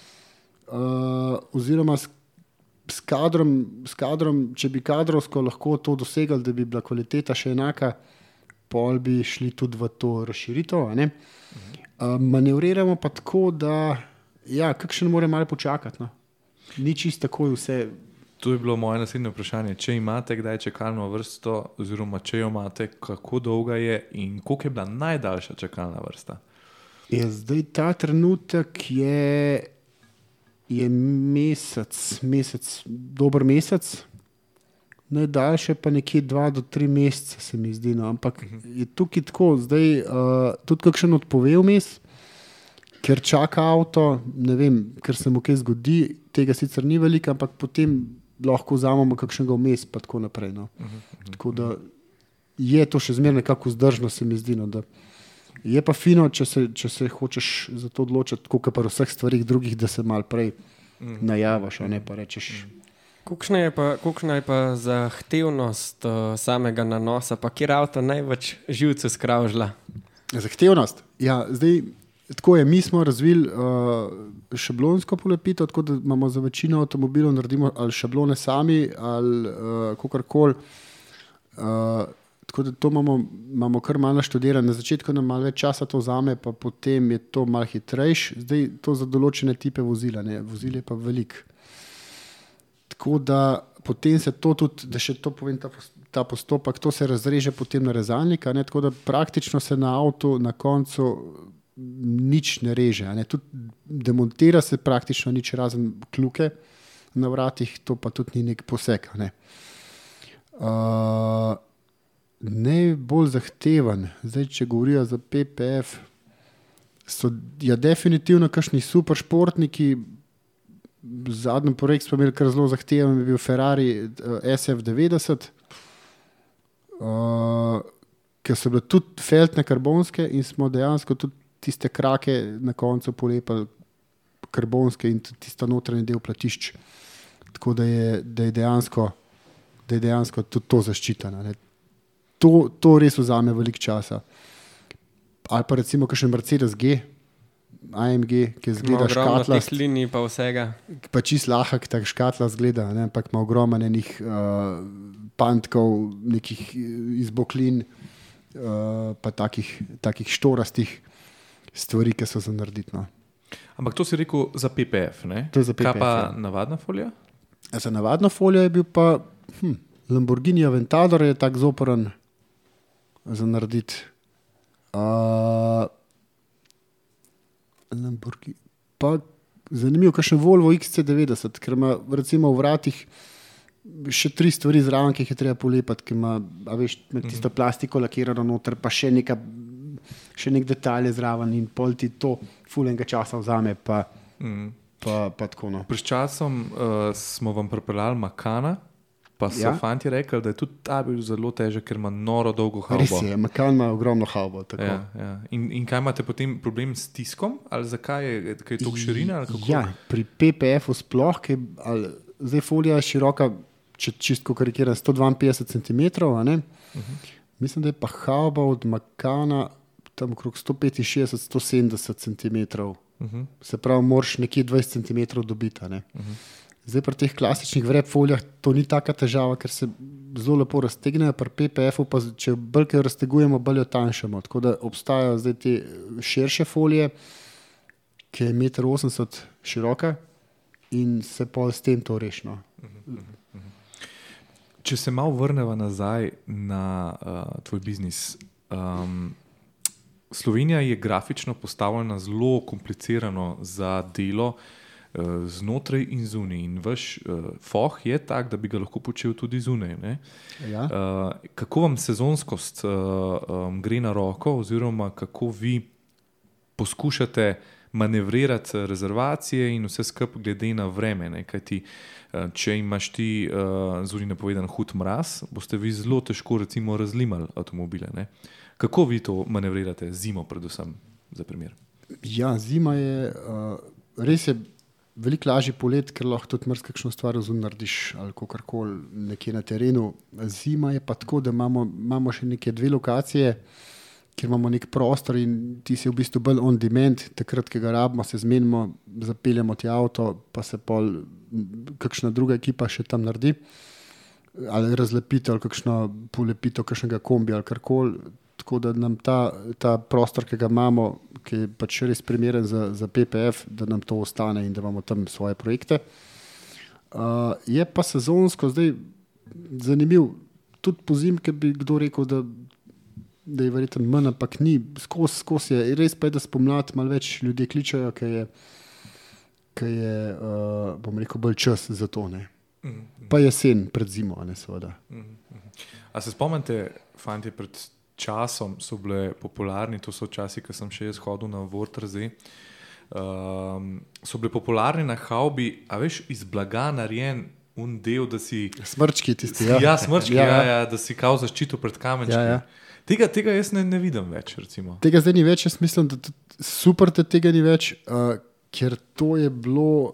Oziroma s kadrom, če bi kadrovsko lahko to dosegali, da bi bila kvaliteta še enaka, pol bi šli tudi v to razširitev. Manevriramo pa tako, da kakšen mora malo počakati. Ni čisto tako vse. To je bilo moje naslednje vprašanje. Če imate kdaj čakalno vrsto, oziroma če jo imate, kako dolga je in koliko je bila najdaljša čakalna vrsta? Zdaj ta trenutek je mesec, dober mesec. Najdaljše pa nekje 2 do 3 mesece, se mi zdi. Ampak je tukaj tako, zdaj tudi kakšen odpove vmes, ker čaka avto, ne vem, ker se mu kaj zgodi, tega sicer ni veliko, ampak potem lahko vzamemo kakšnega vmes pa tako naprej. Tako da je to še zmeraj nekako vzdržno, se mi zdi. Da je pa fino, če se hočeš za to odločiti, tako kot pri vseh stvarih drugih, da se malo prej najaviš, a ne pa rečeš. Kakšna je pa zahtevnost samega nanosa, pa kjer avto največ živce skravžla? Zahtevnost? Ja, zdaj tako je, mi smo razvili šablonsko polepitev, tako da imamo za večino avtomobilov naredimo ali šablone sami ali kakorkoli. Tako da to imamo kar malo naštudirano. Na začetku nam malo več časa to vzame, pa potem je to malo hitrejše. Zdaj to za določene tipe vozila, vozil je pa veliko. Tako da potem se to tudi, da še to povem, ta postopek, to se razreže potem na rezalnika, tako da praktično se na avtu na koncu nič ne reže. Tudi demontira se praktično nič razen kljuke na vratih, to pa tudi ni nek poseg. Najbolj zahteven, zdaj če govorijo za PPF, so definitivno kakšni super športniki. Zadnji projekt smo imeli kar zelo zahteven, je bil Ferrari SF90, ki so bile tudi feltne karbonske in smo dejansko tudi tiste krake na koncu polepili karbonske in tista notranji del platišč. Tako da je dejansko tudi to zaščiteno. To res vzame veliko časa. Ali pa recimo kakšen Mercedes G, AMG, ki zgleda škatlast. Ogromno teh linij pa vsega. Pa čist lahak tak škatlast zgleda, ampak ima ogromno enih pantkov, nekih izboklin. pa takih štorastih stvari, ki so za narediti. No. Ampak to si rekel za PPF, ne? To je za PPF, Kaj pa ja. navadna folija? Za navadno folijo je bil pa Lamborghini Aventador je tak zoporen za narediti. Pa zanimivo, kakšen Volvo XC90, ker ima recimo v vratih še 3 stvari zraven, ki jih je treba polepati, ki ima, tisto plastiko lakirano noter, pa še nek detalj zraven in pol ti to fulenga časa vzame, pa tako. No. Pred časom smo vam pripeljali Makana, pa so fanti rekli, da je tudi ta bil zelo težek, ker ima noro dolgo havbo. Res je, Makan ima ogromno havbo. Ja. In kaj imate potem problem s tiskom? Ali zakaj je to širina? Ali kako? Ja, pri PPF-u sploh, zdaj folija je široka, če čistko karikiram, 152 cm, mislim, da je pa havba od Makana tam okrog 165-170 cm. Se pravi, moraš nekje 20 cm dobiti. Zdaj pri teh klasičnih vrep folijah to ni taka težava, ker se zelo lepo raztegnejo, pri PPF-u pa če bolj raztegujemo, bolj jo tanjšamo. Tako da obstajajo zdaj te širše folije, ki je 1,80 m široka in se pa s tem to rešimo. Če se malo vrneva nazaj na tvoj biznis, Slovenija je grafično postavljena zelo komplicirano za delo znotraj in zunaj. In vaš foh je tak, da bi ga lahko počel tudi zunaj. Ja. Kako vam sezonskost gre na roko, oziroma kako vi poskušate manevrirati rezervacije in vse skupaj glede na vreme? Kajti, če imaš ti zunaj napovedan hud mraz, boste vi zelo težko recimo razlimali avtomobile. Ne? Kako vi to manevrirate zimo predvsem, za primer? Ja, zima je res je veliko lažji polet, ker lahko tudi marsikakšno stvar zunaj narediš ali kakorkoli nekje na terenu. Zima je pa tako, da imamo še neke 2 lokacije, kjer imamo nek prostor in ti si v bistvu bolj on demand, takrat, ki ga rabimo, se zmenimo, zapeljemo ti avto, pa se pol kakšna druga ekipa še tam naredi, ali razlepitev, ali kakšno polepitev kakšnega kombi ali karkoli. Tako da nam ta prostor, ki ga imamo, ki je pač res primeren za PPF, da nam to ostane in da imamo tam svoje projekte. Je pa sezonsko zdaj zanimiv. Tudi po zimke bi kdo rekel, da je verjetno manj, ampak ni. Skozi je. Res pa je, da spomladi malo več ljudje kličajo, ki je bom rekel, bolj čas za to. Ne. Pa jesen pred zimo, ne, seveda. A se spomnite, fanti, pred časom so bile popularni, to so časi, ko sem še jaz hodil na Vortrze, so bile popularni na havbi, a veš, iz blaga narejen del, da si... Smrčki tisti, ja. Ja, smrčki, ja, da si kao zaščitil pred kamenčki. Ja. Tega jaz ne vidim več, recimo. Tega zdaj ni več, jaz mislim, da super, da tega ni več, ker to je bilo...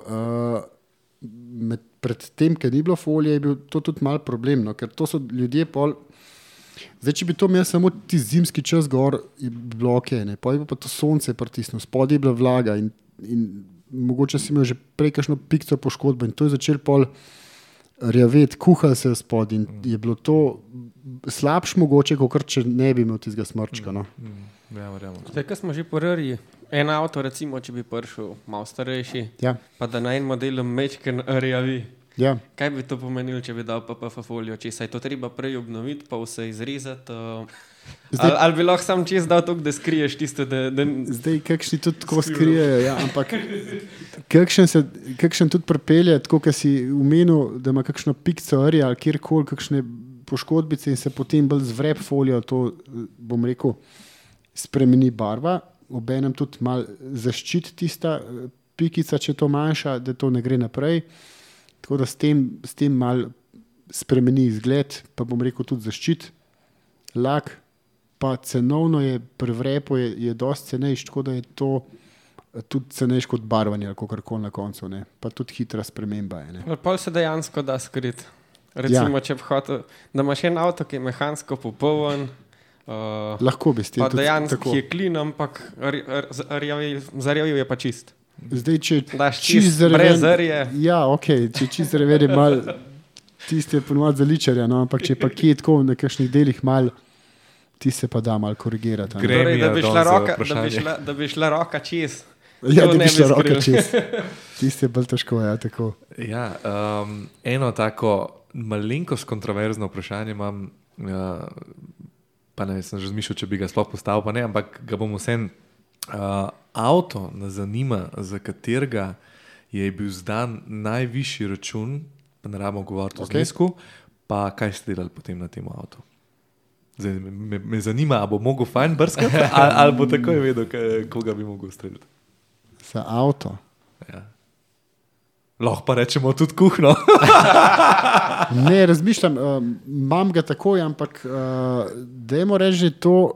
Pred tem, ker ni bilo folije, je bil to tudi mal problem, no, ker to so ljudje pol... Zdaj, če bi to imel samo ti zimski čas gor, je bilo okej, pa je pa to sonce pritisnilo, spodaj je bila vlaga in mogoče si imel že prej kakšno pikco poškodbo in to je začel pol rjaveti, kuhal se je spodaj in je bilo to slabš mogoče, kot če ne bi imel tistega smrčka. No. Zdaj, ko smo že porali en avto, recimo, če bi prišel malo starejši, pa da na en modelu mečken rjavi. Ja. Kaj bi to pomenilo, če bi dal PPF folijo? Če se je to treba prej obnoviti, pa vse izrezati? Ali bi lahko sam čez dal to, da skriješ tisto? Zdaj, kakšni tudi tako skrijejo, ja, ampak kakšen tudi pripelje, tako, kot si umenil, da ima kakšno pikco rja ali kjerkoli, kakšne poškodbice in se potem bolj z vrep folijo, to, bom rekel, spremeni barva, obenem tudi malo zaščiti tista pikica, če to manjša, da to ne gre naprej. Tako da s tem malo spremeni izgled, pa bom rekel tudi zaščit. Lak, pa cenovno je, pri vrepu je dosti cenejši, tako da je to tudi cenejši kot barvanje ali kakorkoli na koncu. Ne. Pa tudi hitra sprememba je. Pol se dejansko da skriti. Recimo, če bi hotel, da imaš en avto, ki je mehansko popoln, lahko bi s tem pa dejansko je klin, ampak zarjavil je pa čist. Zdaj, če čist brez zrje. Ja, okej, če čist zrje malo, tiste je ponovadi za ličarja, no, ampak če pa kje tako na kakšnih delih malo ti se pa da malo korigirati. Gre. Torej, da bi Gremija šla danes za roka, vprašanje. da bi šla roka čez. Ja, To da ne bi šla bi roka skril. čez. Tisti je bolj težko, ja, tako. Ja, eno tako malenkost kontroverzno vprašanje imam, pa ne sem že razmišljal, če bi ga sploh postavil, pa ne, ampak ga bom vsem. Avto nas zanima, za katerega je bil zdan najvišji račun, pa ne rabimo govoriti o znesku, pa kaj ste delali potem na tem avtu? Zdaj, me zanima, ali bo mogel fajn brskati, ali bo takoj vedel, koga bi mogel streljati. Za avto. Ja. Lahko pa rečemo tudi kuhno. Ne, razmišljam, imam ga takoj, ampak dajmo reči,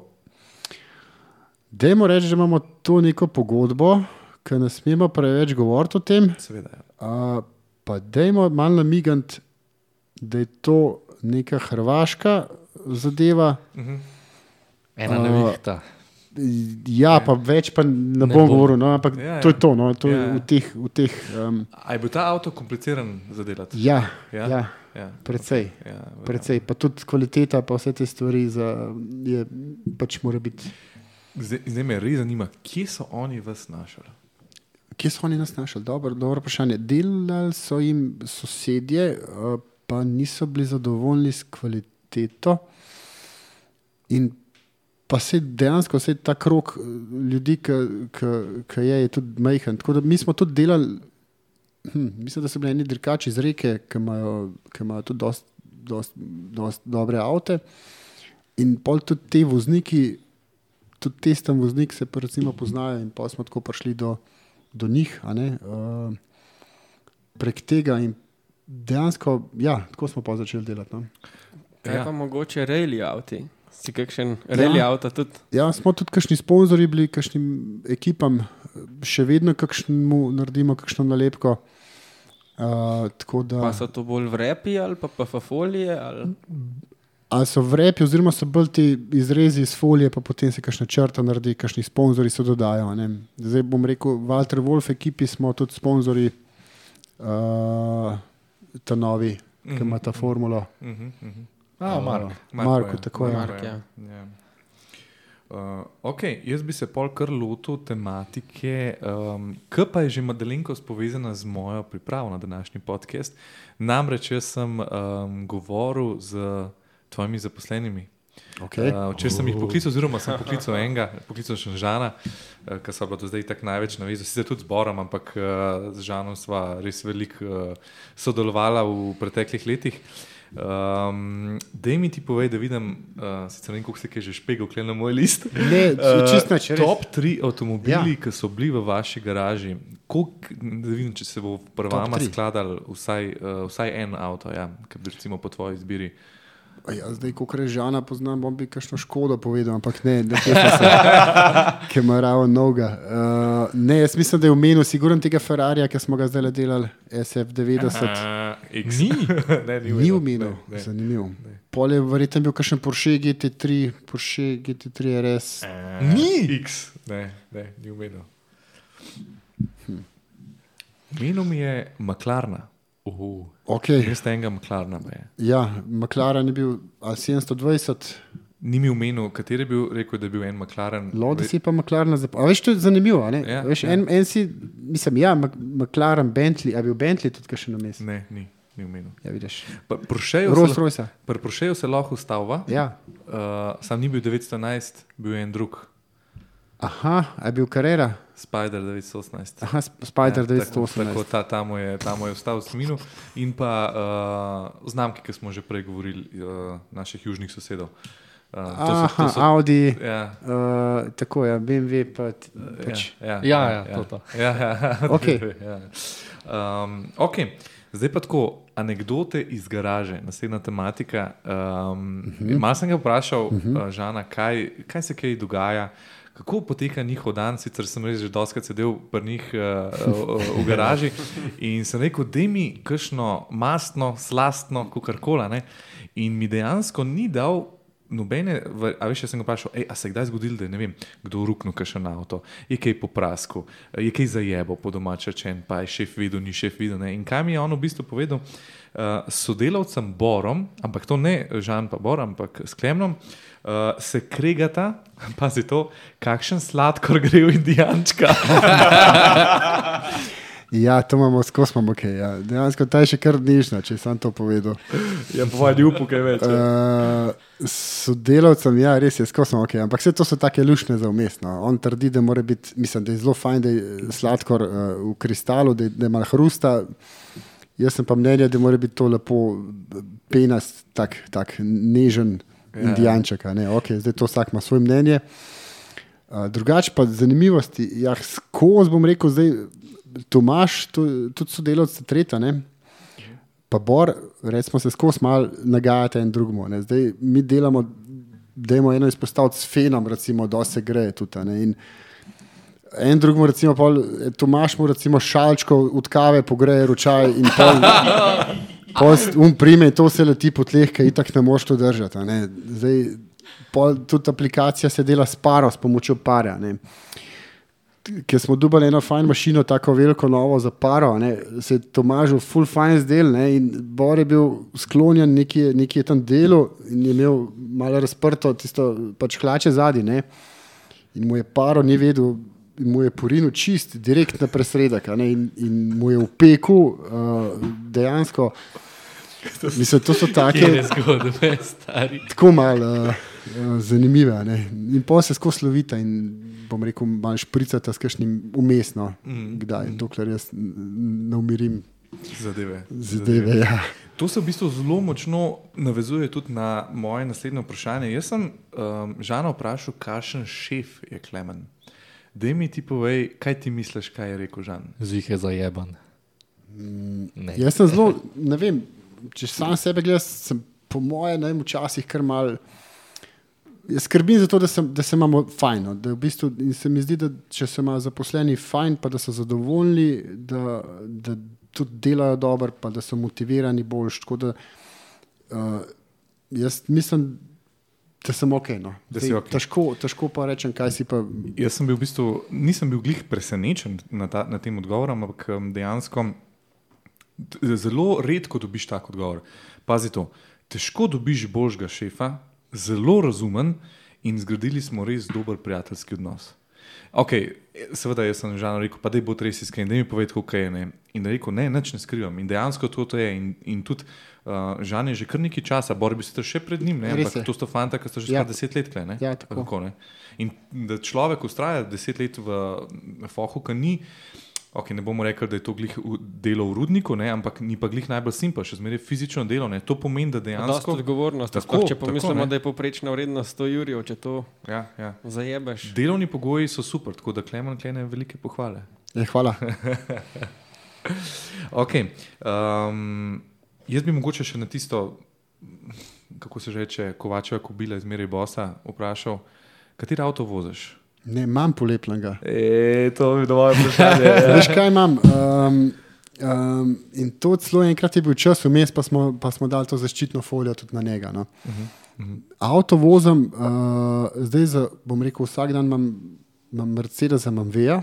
da imamo to neko pogodbo, ki ne smemo preveč govoriti o tem. Seveda, ja. Pa dajmo malo namigant, da je to neka hrvaška zadeva. Ena nevihta. Ja, pa več pa ne bom govoril, no, ampak Ja, ja. to je to. No, to je Ja. v teh A je bil ta avto kompliciran za delati? ja, Ja? ja, Ja. precej. Ja, Precej. Pa tudi kvaliteta, pa vse te stvari je pač mora biti. Zdaj me res zanima, kje so oni vas našli? Kje so oni nas našli? Dobro vprašanje. Delali so jim sosedje, pa niso bili zadovoljni s kvaliteto. In pa se dejansko vse ta krog ljudi, ki je tudi majhen. Tako da mi smo tudi delali, mislim, da so bili eni dirkači iz Reke, ki imajo tudi dost dobre avte. In pol tudi te vozniki, tudi testem voznik se pa recimo poznajo in pa smo tako prišli do njih, a ne, prek tega in dejansko, ja, tako smo pa začeli delati. No. Kaj pa mogoče rally avti? Si kakšen rally avto tudi? Ja, smo tudi kakšni sponzorji bili, kakšnim ekipam, še vedno kakšnemu naredimo kakšno nalepko. Tako da, Pa so to bolj vrepi ali pa folije? ali so v repi, oziroma so bolj ti izrezi iz folije, pa potem se kakšna črta naredi, kakšni sponzorji se dodajo. Ne. Zdaj bom rekel, Walter Wolf ekipi smo tudi sponzorji, ta novi, ki ima ta formulo. Mark. Marko, tako je. Mark, ja. Ja. Okay, jaz bi se pol kar lotil tematike, ki pa je že malenkost povezana z mojo pripravo na današnji podcast. Namreč jaz sem govoril z tvojimi zaposlenimi. Okay. Včeraj sem jih poklical, oziroma sem poklical enega, poklical sem Žana, ki so bila do zdaj tako največ navezana, sicer tudi z Borom, ampak z Žanom sva res veliko sodelovala v preteklih letih. Daj mi ti povej, da vidim, sicer ne vem, koliko se je že špegel na moj list. Ne, čisto nič, res. Top 3 avtomobili, ki so bili v vaši garaži. Da vidim, če se bo prvama skladal vsaj en avto, ja, ki bi recimo po tvoji izbiri. Ja, zdaj, ko Žana poznam, bom bi kakšno škodo povedal, ampak ne ki ima ravno noga. Ne, jaz mislim, da je v menu siguren tega Ferrarija, ki smo ga zdaj delali, SF90. Ni v menu, zanimiv. Pol je verjetno bil kakšen Porsche GT3 RS. Ni X, ne, ni v menu. Menu mi je McLarena. Okay. Veste enega McLarena je. Ja, McLaren je bil 720. Ni mi v menu, kateri je bil, rekel, da je bil en McLaren. Loda si pa McLaren zapomnil. Veš, to je zanimivo, ne? Ja, veš, ja. En si, mislim, ja, McLaren, Bentley, a bil Bentley tudi še na mestu? Ne, ni v menu. Ja, vidiš. Rolls-Royce. Pri Porscheju se lahko ustavlja. Ja. Sam ni bil 911, bil je en drug. Aha, a je bil Carrera? Spider 918. Aha, Spider 918. Tako, tam je vstal v spominu. In pa znamke, ki smo že prej govorili, naših južnih sosedov. Aha, Audi, ja. Tako je, BMW pač. To. Okay. Okay. Zdaj pa tako, anekdote iz garaže, naslednja tematika. Malo sem ga vprašal, Žana, kaj se kaj dogaja, kako poteka njihov dan, sicer sem res že dostakrat sedel pri njih v garaži in sem rekel, daj mi kakšno mastno, slastno, kakorkoli, ne? In mi dejansko ni dal nobene, a veš, jaz sem ga vprašal, a se kdaj zgodilo, da je, ne vem, kdo ruknil kakšen avto, je kaj poprasku, je kaj zajebo po domač rečen, pa je šef videl, ni šef videl, ne. In kaj mi je on v bistvu povedal, sodelavcem Borom, ampak to ne Žan pa Bor, ampak s Klemnom, se kregata, pazi to, kakšen sladkor gre v Indijančka. Ja, to imamo skozi, imamo kaj. Ja. Dejansko ta je še kar dnežna, če sem to povedal. Ja, povadi upu, kaj več. Sodelavcem, ja, res je, skozi imamo kaj. Ampak vse to so take lušne za vmes. No. On trdi, da mora biti, mislim, da je zelo fajn, da je sladkor v kristalu, da je malo hrusta. Jaz sem pa mnenja, da mora biti to lepo penast, tak nežen indijanček. Okay, zdaj to vsak ima svoje mnenje. Drugače pa zanimivosti, ja, skozi bom rekel zdaj, Tomaž, tudi sodelavci Treta, ne? Pa Bor, recimo se skozi malo nagajate en drugmo. Ne? Zdaj mi delamo, dajmo eno izpostaviti s fenom, recimo, da se gre tudi. Ne? In en drugmo, recimo, Tomaž mu recimo šalčko od kave pogreje ručaj in pol prime in to se leti po tleh, kaj itak ne moš to držati. Ne? Zdaj, tudi aplikacija se dela s paro, s pomočjo parja. Ne? Ker smo dobili eno fajn mašino, tako veliko novo za paro, ne, se je Tomažu full fajn zdel, ne, in Bor je bil sklonjen, nekje je tam delo in je imel malo razprto tisto pač hlače zadnji, ne, in mu je paro ni vedel, in mu je porinil čist, direkt na presredek, ne, in mu je v peku dejansko, mislim, to so take... Kjer je zgodbe, stari? Tako malo zanimive, ne, in pa se skozi lovita in bom rekel, malo špricata s kakšnim umestno, kdaj, dokler jaz ne umirim zadeve. Ja. To se v bistvu zelo močno navezuje tudi na moje naslednje vprašanje. Jaz sem Žana vprašal, kakšen šef je Klemen. Daj mi ti povej, kaj ti misliš, kaj je rekel Žan? Zvih je zajeban. Jaz sem zelo, ne vem, če sam sebe gledam, sem po moje včasih kar mal. Jaz skrbim za to, da se imamo fajn. Da v bistvu, in se mi zdi, da če se ima zaposleni fajn, pa da so zadovoljni, da tudi delajo dobro, pa da so motivirani boljš. Tako da jaz mislim, da sem ok. No. Okay. Težko pa rečem, kaj si pa... Jaz sem bil v bistvu, nisem bil glih presenečen na tem odgovorom, ampak dejansko zelo redko dobiš tak odgovor. Pazi to, težko dobiš boljšega šefa, zelo razumen in zgradili smo res dober prijateljski odnos. Ok, seveda jaz sem Žanu rekel, pa daj bo res iskren, daj mi povedati, kako je. Ne? In da rekel, ne, nič ne skrivam. In dejansko to je. In tudi Žan je že kar nekaj časa, Bor bi se še pred njim, ne? Ampak to sta fanta, ki sta že 10 let kle. Ne? Ja, tako. Kako, ne? In da človek ustraja 10 let v fohu, ki ni, ok, ne bomo rekli, da je to glih delo v rudniku, ne, ampak ni pa glih najbolj simpel, še zmeraj fizično delo. Ne. To pomeni, da dejansko... Dosta odgovornost, če pomislimo, da je povprečna vrednost 100 jurjev, če to zajebeš. Delovni pogoji so super, tako da Klemen klene velike pohvale. Hvala. Ok, jaz bi mogoče še na tisto, kako se reče, Kovačeva kobila iz Meri Bosa vprašal, kateri avto voziš? Ne, imam polepljenega. To je dovolj vprašanje. Veš, kaj imam? In to celo enkrat je bil čas, vmes pa smo dali to zaščitno folijo tudi na njega. No. Avto vozim, zdaj bom rekel, vsak dan imam Mercedes, imam Vea,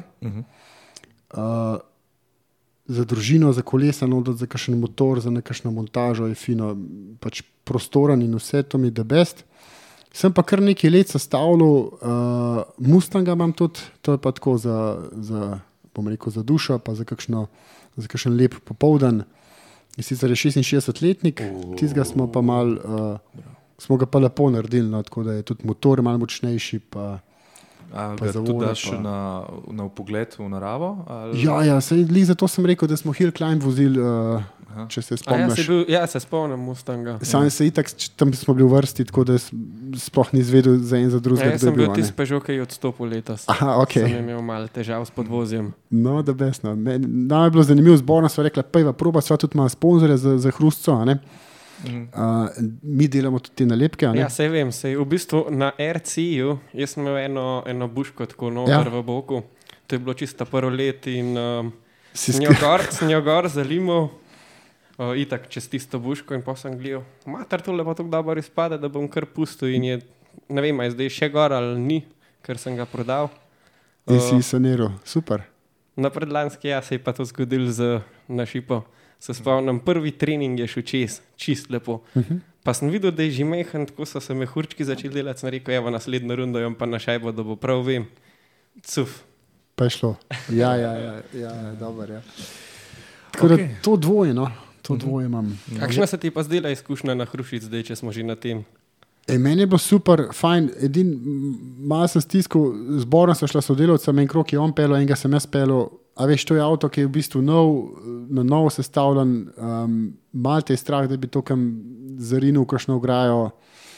za družino, za kolesa, za kakšen motor, za nekakšno montažo je fino, pač prostoren in vse, to mi je the best. Sem pa kar nekaj let sestavljal, Mustanga imam tudi, to je pa tako bom rekel, za dušo, pa za kakšen lep popoldan. In sicer je 66-letnik, tistega smo pa smo ga pa lepo naredili, no, tako da je tudi motor malo močnejši, pa ga tudi daš na pogled v naravo? Ali? Ja, zato sem rekel, da smo Hill Climb vozili, če se spomniš. Se spomnim Mustanga. Sam se itak, tam smo bili v vrsti, tako da sploh ni izvedel za en za drugega. Jaz sem bil tisti Peugeot, ki je odstopil letos. Okay. Sem imel malo težav s podvozjem. No, da best. No. Nam je bilo zanimivo, zborno sva rekla, pejva proba, sva tudi malo sponzorja za hrustco, ne? Mi delamo tudi te nalepke. Ja, sej vem, v bistvu na RC-ju jaz sem imel eno buško tako noter v boku, to je bilo čisto prvo let in sem jo gor zalimal, itak čez tisto buško in pa sem gledal, mater, tole pa tako dobro izpade, da bom kar pustil in je, ne vem, je zdaj še gor ali ni, ker sem ga prodal. In si saniral, super. Na predlanski se je pa to zgodil na šipo. Se spomnim, prvi trening je šel čist lepo. Pa sem videl, da je že mehen, tako so se mehurčki začeli delati, sem rekel, evo naslednjo rundo jom pa na šajbo, da bo prav vem. Cuf. Pa je šlo. Ja, dober, ja. Tako da to dvoje, no. To dvoje imam. Kakšna se ti pa zdela izkušnja na Hrušic zdaj, če smo že na tem? Meni je bilo super, fajn. Malo sem stiskal, zborom sem šla sodelovca, en krok je on pelil, enega sem jaz pelil. A veš, to je avto, ki je v bistvu na novo sestavljen, malo te je strah, da bi to kam zarinil v kakšno ograjo.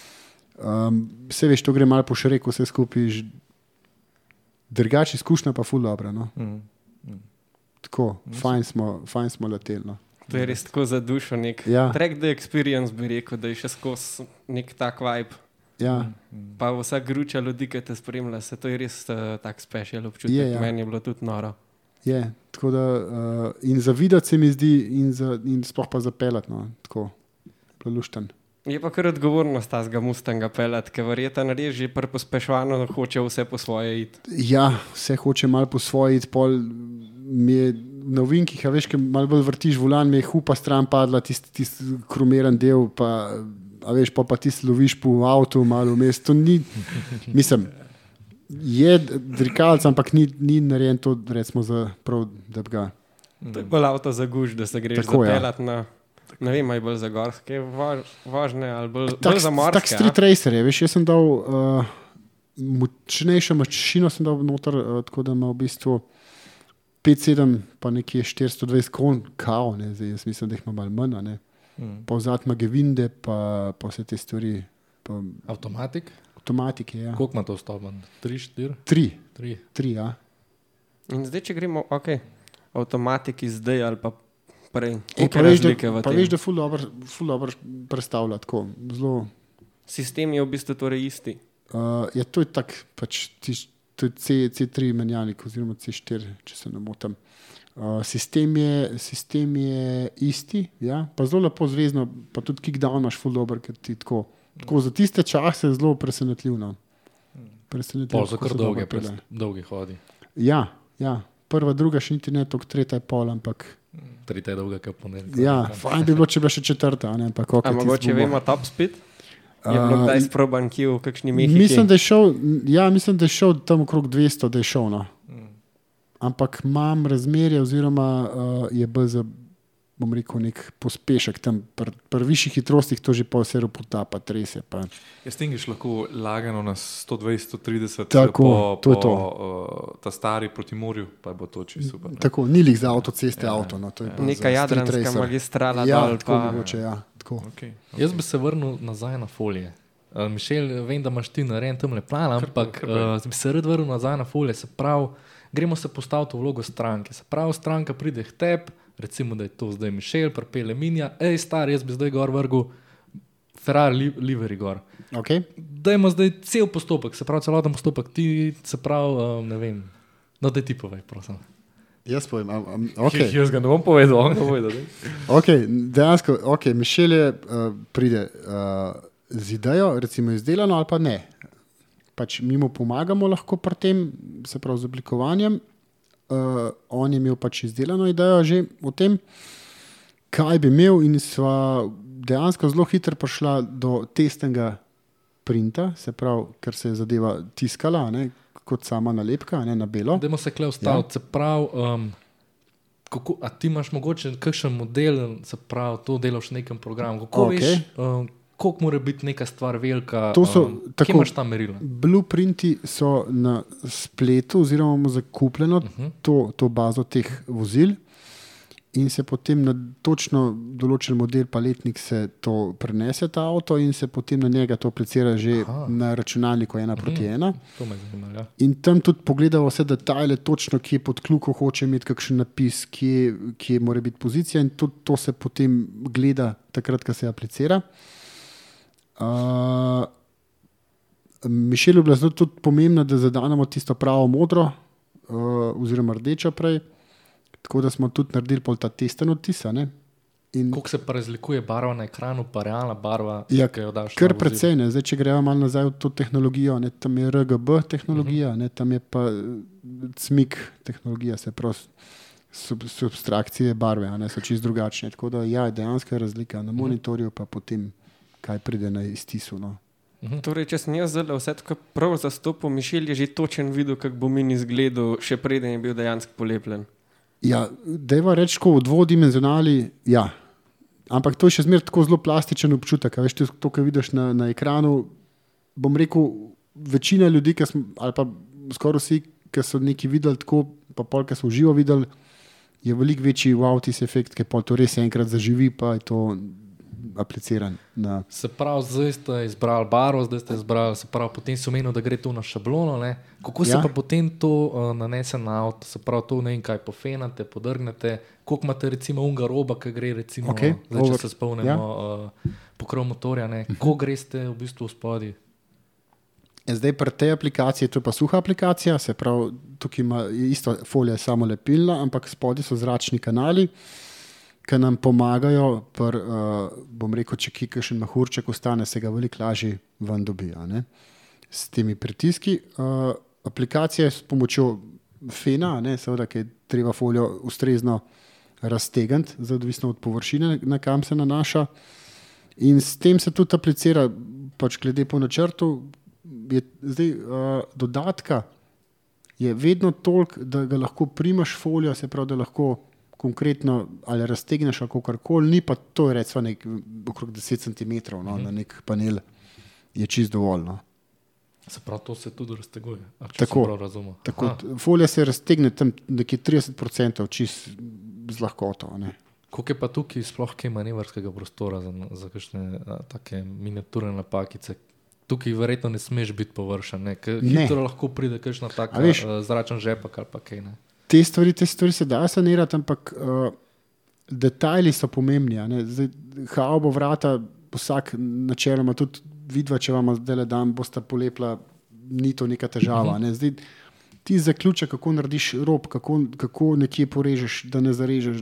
Vse veš, to gre malo po šreku, vse skupaj. Drugače izkušnja pa ful dobra, no. Tako, fajn smo leteli, no. To je res tako za dušo, nek track the experience bi rekel, da je še skozi nek tak vibe. Ja. Pa vsa gruča ljudi, ki te spremlja, to je res tak special občutek, meni je bilo tudi noro. Je, tako da in za videti se mi zdi in sploh pa zapeljati, no, tako, lušten. Je pa kar odgovornost tazga Mustanga peljati, ker verjetno res že pospeševano hoče vse po svoje iti. Ja, vse hoče malo po svoje iti, pol mi je na ovinkih, a veš, ker malo bolj vrtiš volan, mi je hupa stran padla, tisti kromiran del, pa a veš, pa tisti loviš po avtu malo vmes, to ni, mislim, je drikalc, ampak ni narejen to, recimo, za prav, da bi ga... To je bolj avto za guž, da se greš zapeljati na, ne vem, ali bolj za gorske vožnje, ali bolj za morske. Tak street racer je, veš, jaz sem dal močnejšo mašino sem dal noter, tako da ima v bistvu 5-7, pa nekje 420 kon, kao, ne, zdaj jaz mislim, da jih ima malo manj, ne. Pa vzad ima gevinde, pa vse te stvari. Avtomatik? Avtomatike, ja. Koliko ima to stopen? 3, 4? 3, ja. In zdaj, če gremo, avtomatiki zdaj ali pa prej, pa veš, da ful dobro predstavlja, tako, zelo... Sistem je v bistvu torej isti? Ja, to je tak, pač, to je C3 menjalnik, oziroma C4, če se ne motim. Sistem je isti, ja, pa zelo lepo zvezno, pa tudi kickdown imaš ful dobro, ker ti tako za tiste čase zelo presenetljiv. Pol za kar dolgi hodi. Ja, prva, druga še niti ne, tok tretja je pol, ampak... Tretja je dolga, kaj ponedeljka. Ja, fajn bi bilo, če bi še četrta, ne, ampak okay, a mogoče vemo top speed? Je bilo kdaj sproban kje v kakšni Mehiki? Mislim, da je šel tam okrog 200, da je šel, no. Ampak imam razmerje, oziroma je bolj za, bom rekel, nek pospešek tam. Pri višjih hitrostih to že pa vse potapa, trese. Pa. Jaz tem greš lahko lagano na 120-130 tako, po ta stari proti morju, pa bo to čisto super. Ne? Tako, ni lih za avtoceste avto. No, to je neka jadranska magistrala dol. Tako mogoče, ja. Tako. Okay. Jaz bi se vrnil nazaj na folije. Mišel, vem, da imaš ti narejen tamle plan, ampak bi se rad vrnil nazaj na folije. Se pravi, gremo se postaviti v vlogo stranke. Se pravi, stranka pride k tebi, recimo, da je to zdaj Mišel, pripelje Minja, star, jaz bi zdaj gor vrgel Ferrari livery gor. Okay. Dajmo zdaj cel postopek, se pravi celoten postopek, ti se pravi, ne vem, no daj ti povej, prosim. Jaz povem, okay. Jaz ga ne bom povedal, on ga povedal. Okay, dejansko, Mišel je pride z idejo, recimo izdelano ali pa ne. Pač mi mu pomagamo lahko pri tem, se pravi z oblikovanjem. On je imel pač izdelano idejo že o tem, kaj bi imel, in sva dejansko zelo hitro prišla do testnega printa, se pravi, ker se je zadeva tiskala, ne, kot sama nalepka, ne, na belo. Dajmo se kle ustaviti, se pravi, a ti imaš mogoče kakšen model, se pravi, to delaš v nekem programu, kako veš, koliko mora biti neka stvar velika, kje imaš ta merila? Blueprinti so na spletu, oziroma imamo zakupljeno to bazo teh vozil, in se potem na točno določen model paletnik se to prenese, ta avto, in se potem na njega to aplicira že na računalniku 1:1. To me zanima, ja. In tam tudi pogledamo vse detajle, točno kje pod kljuko hoče imeti kakšen napis, kje mora biti pozicija, in tudi to se potem gleda takrat, ko se aplicira. Mišelu je bila zelo tudi pomembna, da zadanemo tisto pravo modro, oziroma rdečo prej, tako da smo tudi naredili pol ta testen odtis, ne? Koliko se pa razlikuje barva na ekranu, pa realna barva, Ja, ki jo daš? kar precej. Ne. Zdaj, če gremo malo nazaj v to tehnologijo, ne, tam je RGB tehnologija, ne, tam je pa CMYK tehnologija, se pravi substrakcije barve, ne, so čisto drugačne. Tako da ja, dejansko je razlika na monitorju, pa potem, kaj pride na iztisu. No. Torej, če sem jaz zdaj vse tako prav zastopil, Mišel je že točen videl, kako bo mini izgledal, še preden je bil dejansko polepljen. Ja, dejva reči, ko v dvodimenzionali, ja. Ampak to je še zmeraj tako zelo plastičen občutek. Veš, to, kar vidiš na ekranu, bom rekel, večina ljudi, ali pa skoraj vsi, ki so nekaj videli tako, pa pol, ki so v živo videli, je veliko večji wow tisti efekt, ki pa to res enkrat zaživi, pa je to apliciran. Se pravi, zdaj ste izbrali barvo, zdaj ste izbrali, se pravi, potem si omenil, da gre to na šablono. Ne? Kako se pa potem to nanese na avto? Se pravi, to ne vem kaj pofenate, podrgnete, koliko imate recimo unga roba, ki gre recimo, zdaj, če se spomnimo pokrov motorja, ko greste v bistvu v spodi? Zdaj pri tej aplikaciji, to je pa suha aplikacija, se pravi, tukaj ima isto folija samo lepilna, ampak spodaj so zračni kanali, ki nam pomagajo, bom rekel, če kakšen mahurček ostane, se ga veliko lažje ven dobi. S temi pritiski. Aplikacija je s pomočjo fena, seveda, ki je treba folijo ustrezno raztegniti, odvisno od površine, na kam se nanaša. In s tem se tudi aplicira, pač glede po načrtu, zdaj dodatka je vedno toliko, da ga lahko primaš folijo, se pravi, da lahko konkretno ali raztegneš ali kakorkoli, ni pa to je recimo okrog 10 cm na nek panel, je čisto dovolj. No. Se pravi, to se tudi razteguje, če tako, sem prav razumel. Tako, folija se raztegne tam nekje 30% čisto z lahkoto. Ne. Koliko je pa tukaj sploh kaj manevrskega prostora za kakšne take miniaturne napakice? Tukaj verjetno ne smeš biti površen, hitro lahko pride kakšna taka zračen žepak ali pa kaj. Ne. Te stvari se da sanirati, ampak detajli so pomembni. Zdaj, havbo vrata, vsak načeloma tudi vidva, če vam zdaj dan bosta polepla, ni to neka težava. Ne. Zdaj, ti zaključek, kako narediš rob, kako nekje porežeš, da ne zarežeš,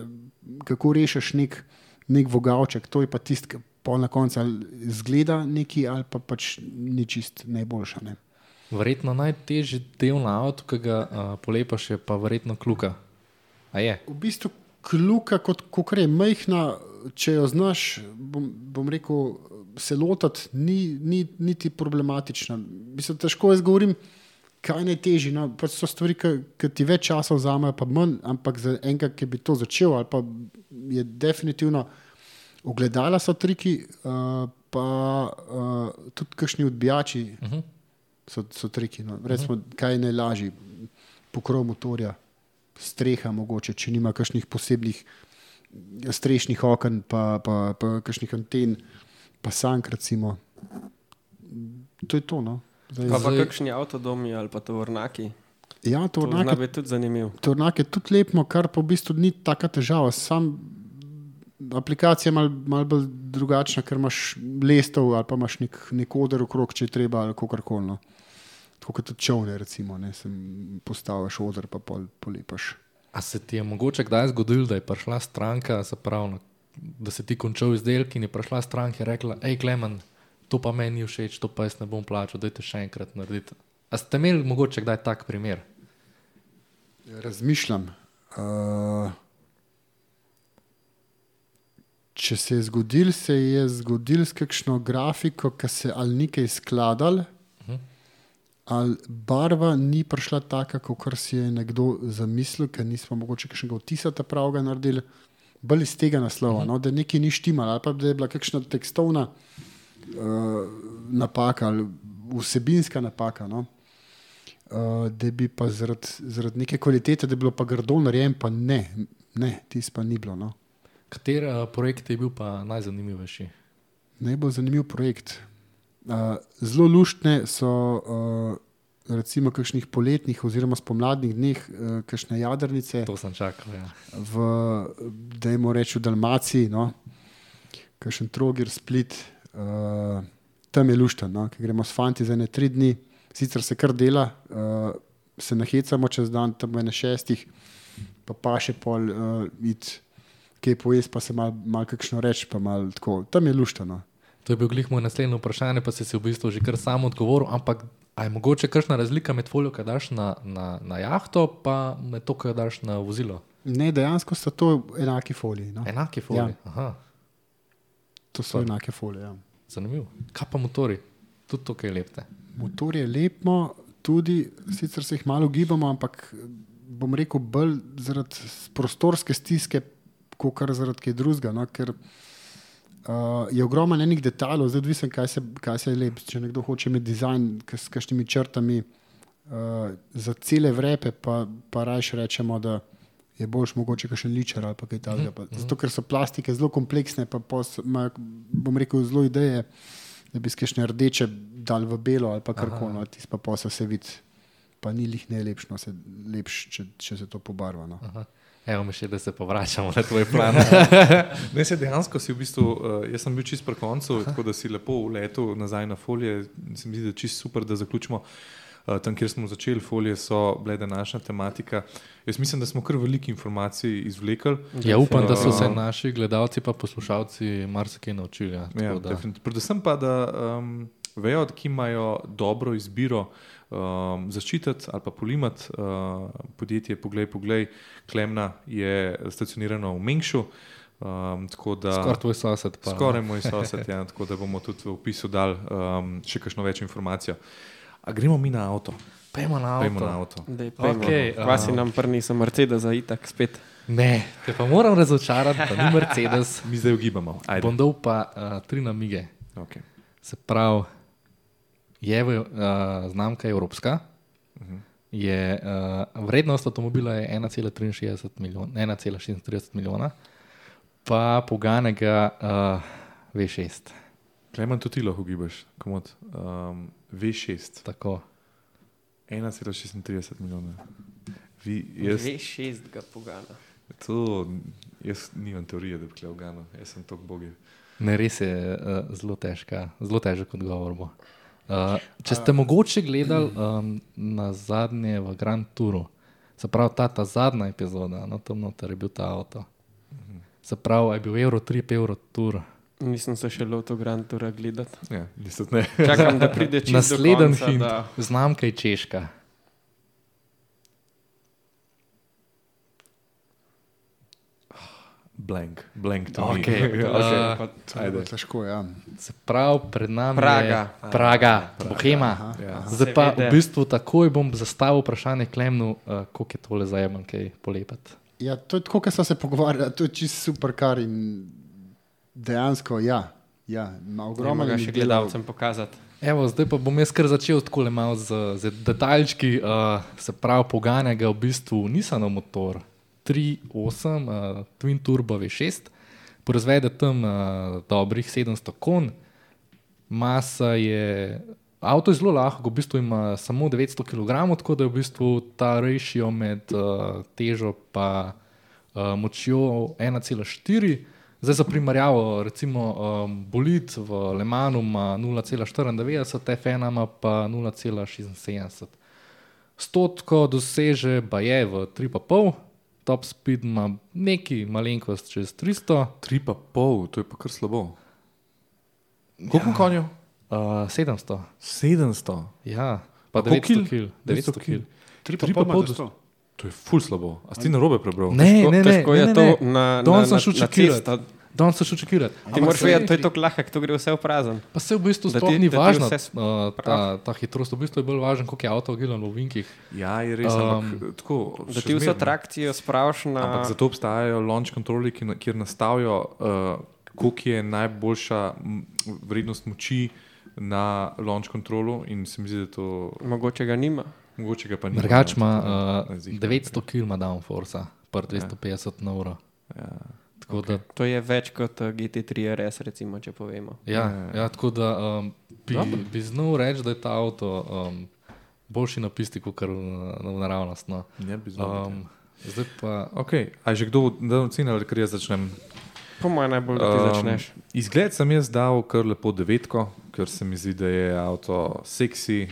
kako rešiš nek vogalček, to je pa tisto, pol na koncu ali zgleda neki ali pa pač ni čist najboljša. Ne. Verjetno najtežji del na avtu, ki ga polepaš, je pa verjetno kluka. A je? V bistvu kluka, kot je majhna, če jo znaš, bom rekel, se lotati, ni ti problematična. Mislim, težko jaz govorim, kaj je najtežji. No, pač so stvari, ki ti več časa vzamejo, pa manj, ampak za enega, ki bi to začel, ali pa je definitivno ogledala so triki, pa tudi kakšni odbijači. So triki. No. Recimo, kaj je najlažji? Pokrov motorja, streha mogoče, če nima kakšnih posebnih strešnih oken, pa kakšnih anten, pa sank recimo. To je to. No. Pa kakšni avtodomi ali pa tovornaki? Ja, to zna biti tudi zanimiv. Tovornak je tudi lepno, kar pa v bistvu ni taka težava. Aplikacija je malo bolj drugačna, ker imaš lestev ali pa imaš nek oder okrog, če je treba ali kakorkoli. No. Tako kot tudi čovne, recimo, postaviš oder pa polepaš. A se ti je mogoče kdaj zgodilo, da je prišla stranka, se pravi, da se ti končal izdelek in je prišla stranka in rekla, ej Klemen, to pa meni ni všeč, to pa jaz ne bom plačal, dajte še enkrat narediti. A ste imeli mogoče kdaj tak primer? Razmišljam. Če se je zgodil s kakšno grafiko, ki se ali nekaj skladal, ali barva ni prišla taka, kot si je nekdo zamislil, ker nismo mogoče kakšnega vtisa pravega naredili, bolj iz tega naslova, no, da nekaj ni štimalo, ali pa da je bila kakšna tekstovna napaka ali vsebinska napaka, no. Da bi pa zaradi neke kvalitete, da bi bilo pa grdo narejen, pa ne, tis pa ni bilo, no. Kater projekt je bil pa najzanimivejši? Najbolj zanimiv projekt. Zelo luštne so recimo kakšnih poletnih oziroma spomladnih dneh kakšne jadrnice. To sem čakal, ja. Dajmo reči v Dalmaciji, no, kakšen Trogir, Split, tam je lušten, no, ker gremo s fanti za 3 dni, sicer se kar dela, se nahecamo čez dan, tam 6, pa še pol iti kaj pojesti, pa se malo kakšno reči, pa malo tako. Tam je luštano. To je bil glih moj naslednje vprašanje, pa si v bistvu že kar sam odgovoril, ampak a je mogoče kakšna razlika med folijo, ki jo daš na jahto, pa med to, ki jo daš na vozilo? Ne, dejansko so to enaki foliji. No? Enake folije? Ja. Aha, To so enake folije, ja. zanimivo. Kaj pa motori? Tudi to, kaj lepte. Motor je lepo, tudi sicer se jih malo gibamo, ampak bom rekel bolj zaradi prostorske stiske, kot zaradi kaj drugega, no? Ker je ogromno enih detajlov, zdaj odvisen, kaj se je lep. Če nekdo hoče imeti dizajn s kakšnimi črtami za cele vrepe, pa rajš rečemo, da je boljš mogoče kakšen ličar ali pa kaj takega. Zato, ker so plastike zelo kompleksne, pa bom rekel zelo ideje, da bi kakšne rdeče dal v belo ali pa karkoli, no, tisto pa posel se vidi, pa ni lih najlepš, no, če se to pobarva. No. Evo mi še, da se povračamo na tvoj plan. Ne, se dejansko si v bistvu, jaz sem bil čist pri koncu, tako da si lepo vletel nazaj na folije, se mi zdi, da je čist super, da zaključimo. Tam, kjer smo začeli, folije so bile današnja tematika. Jaz mislim, da smo kar veliko informacij izvlekli. Ja, upam, da so se naši gledalci pa poslušalci marsikaj naučili. Ja, predvsem pa, da vejo, ki imajo dobro izbiro zaščititi ali pa polimati podjetje. Poglej, Klemna je stacionirano v Mengšu. Skoraj tvoj sosed. Skoraj moj sosed, ja, tako da bomo tudi v opisu dali še kakšno več informacijo. A gremo mi na avto? Pejmo na avto. Kva si nam prniso Mercedes za itak spet? Ne, te pa moram razočarati, da ni Mercedes. Mi zdaj ugibamo. Bom dal pa 3 namige. Okay. Se pravi, je znamka evropska, je, vrednost avtomobila je 1,36 milijona, pa poganega V6. Klemen, tudi ti lahko ugibaš, komod. V6. Tako. 1,36 milijona. V6 ga pogana. To, jaz nimam teorije, da bi kle ugano. Jaz sem tok bogi. Ne, res je zelo težek odgovor bo. Če ste mogoče gledali na zadnje v Grand Touru, se pravi ta zadnja epizoda, no tam noter je bil ta avto. Se pravi, je bil Euro 3, Euro Tour. Nisem se še lotil Grand Toura gledati. Ja, nisem ne. Čakam, da pride čisto naslednji do konca. hint, znamka je češka. Blank to Okay. Ajde. Težko, ja. Se pravi, pred nami Praga. je Praga, Bohema. Ja. Zdaj pa Seveda. v bistvu takoj bom zastavil vprašanje Klemnu, koliko je tole zajeman kaj polepati. Ja, to je tako, kot smo se pogovarjali, to je čist super kar in dejansko, ja, ima ogromno Ga še gledalcem pokazati. Evo, zdaj pa bom jaz kar začel tako malo z detaljčki, se pravi, poganega v bistvu Nissanov motor 3.8 Twin Turbo V6, proizvede tam dobrih 700 konj, masa je, avto je zelo lahko, v bistvu ima samo 900 kg, tako da je v bistvu ta ratio med težo pa močjo 1,4. Zdaj za primerjavo, recimo bolid v Le Manu ima 0,94, F1 ima pa 0,76. 100 doseže baje v 3,5, top speed ima neki malenkost čez 300. 3,5, to je pa kar slabo. Koliko konjev? 700. 700. Ja, pa koliko 900 kg. 900 kg. 3,5 To je ful slabo. A si ti narobe prebral? Težko je to na cesto. Danes so šokirati. Ti moraš vedeti, to je tako lahko, to gre vse v prazen. Pa se v bistvu Da sploh ti- ni da ti važna vse ta hitrost, v bistvu je bolj važno, koliko je avto gilan v ovinkih. Ja, je res, ampak tako. Da še ti vso zmeraj. trakcijo spraviš na... Ampak zato obstajajo launch controlli, kjer nastavijo, koliko je najboljša vrednost moči na launch controllu in se mi zdi, da to Mogoče ga nima. mogoče ga pa ni. Drugač ima 900 kg ima downforce, pa 250 na uro. Ja. Tako da, To je več kot GT3 RS, recimo, če povemo. ja, tako da bi znal reči, da je ta avto boljši na pisti, kot v naravnost. No. Ne bi znal. Zdaj pa, Okay. A je že kdo oceni, ali kar jaz začnem? Po mojem najbolj, da ti začneš. Izgled sem jaz dal kar lepo 9, ker se mi zdi, da je avto seksi.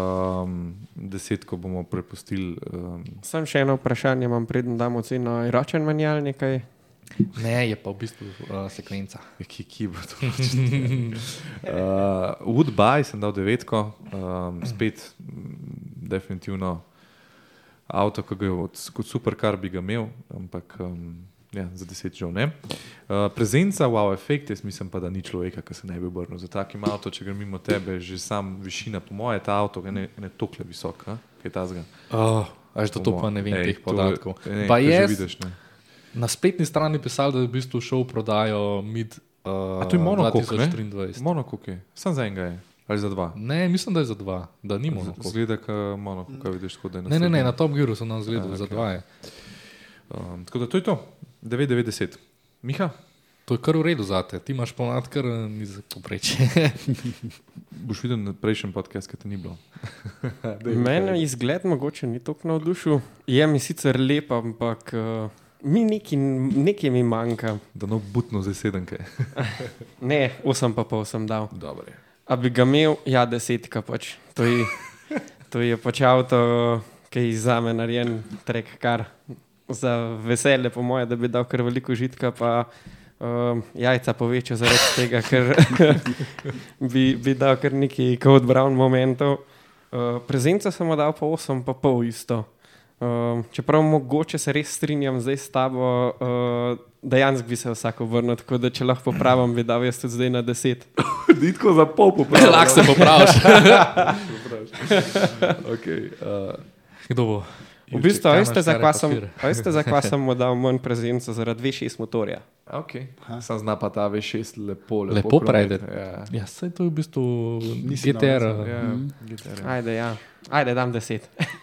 10 bomo prepustili. Sam še eno vprašanje imam, preden dam oceno. Je ročen menjalnik kaj? Ne, je pa v bistvu sekvenca. Ki bo to? Woodbuy sem dal 9, spet definitivno avto, ki ga je kot superkar bi ga imel, ampak ja, za 10 žal ne. Prezenca, wow, efekt, jaz mislim pa, da ni človeka, ki se ne bi obrnil. Za takim avto, če gre mimo tebe, že sam višina, po moje, ta avto ne tokle visok, kaj je tazga? Až to pa ne vem teh podatkov. Ne, Pa že jaz vidiš, ne. na spletni strani pisal, da je v bistvu šel v prodajo mid A to je monokok, ne? 2023. Monokok je, sam za enega je, ali za dva? Ne, mislim, da je za 2, da ni monokok. Zgleda, ka monokok, vidiš, tako da je Ne, na Top Gearu so nam zgledali za 2. Tako da to je to, 9,90. Miha? To je kar v redu zate, ti imaš ponad kar nizek poprečje. Boš videl na prejšnjem podcast, ki te ni bilo. Mene izgled mogoče ni toliko navdušil. Je mi sicer lep, ampak nekaj mi manjka. Da no butno za 7. Ne, 8,5 sem dal. Dobro je. A bi ga imel? Ja, 10 pač. To je pač avto, ki je za me narejen trek kar za veselje, po moje, da bi dal kar veliko žitka, pa jajca povečal zaradi tega, ker bi dal kar nekaj Code Brown momentov. Prezenca sem mu dal pa 8,5 isto. Čeprav mogoče se res strinjam zdaj s tabo, dejansko bi se vsako vrnil, tako da če lahko popravim, bi dal jaz tudi zdaj na 10. Ni tako za pol popravljati. Lahko se popraviš. Okay, Kdo bo? V bistvu, veste, za kva sem mu dal manj prezenca zaradi V6 motorja. Okay. Sam zna pa ta V6 Lepo prejde. Ja. Ja, saj to je v bistvu Nisi GTR. GTR. Ajde, ja. Ajde, dam 10.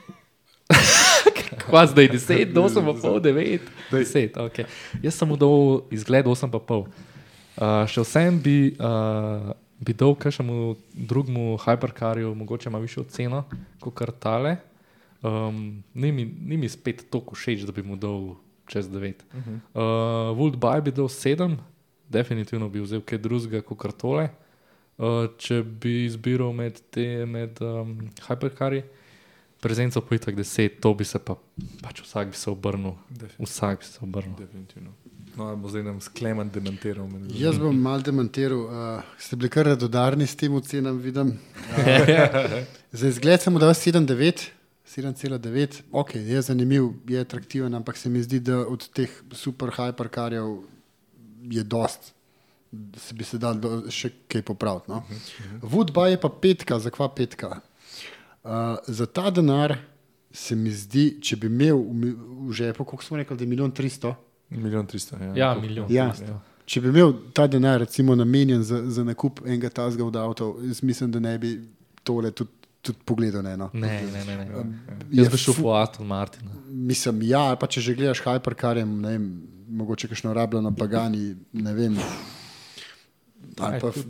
Kva zdaj 10, 8,5, 9, 10, ok. Jaz sem mu dal izgled 8,5. Še vsem bi dal kakšnemu drugemu hypercarju, mogoče ima višjo ceno, kot kar tale. Ni mi spet toliko všeč, da bi mu dal čez 9. Woodbuy bi dal 7, definitivno bi vzel kaj drugega kot kar tole. Če bi izbiral med hypercarji, prezenco po itak 10, to bi se pač vsak bi se obrnil. Vsak bi se obrnil. Definitivno. No, bo zdaj nam Skleman demantiral. Jaz bom mal demantiral. Ste bili kar radodarni s tem ocenam, vidim. Za izgled sem mu dal 7,9. 7,9. Ok, je zanimiv, je atraktiven, ampak se mi zdi, da od teh super hypercarjev je dost. Bi se dal še kaj popraviti. No? Woodbuy je pa 5, za kva 5. Za ta denar se mi zdi, če bi imel v žepu, koliko smo rekli, da je 1,300 milijon. 1,300, ja. Ja, milijon. Ja. Če bi imel ta denar recimo namenjen za nakup enega tazga od avtov, jaz mislim, da ne bi tole tudi pogledal. Ne. Ne. Jaz bi šel po Aston Martina. Mislim, ja, ali pa če že gledaš hypercarjem, ne vem, mogoče kakšno rabljeno Pagani, ne vem. Ali pa,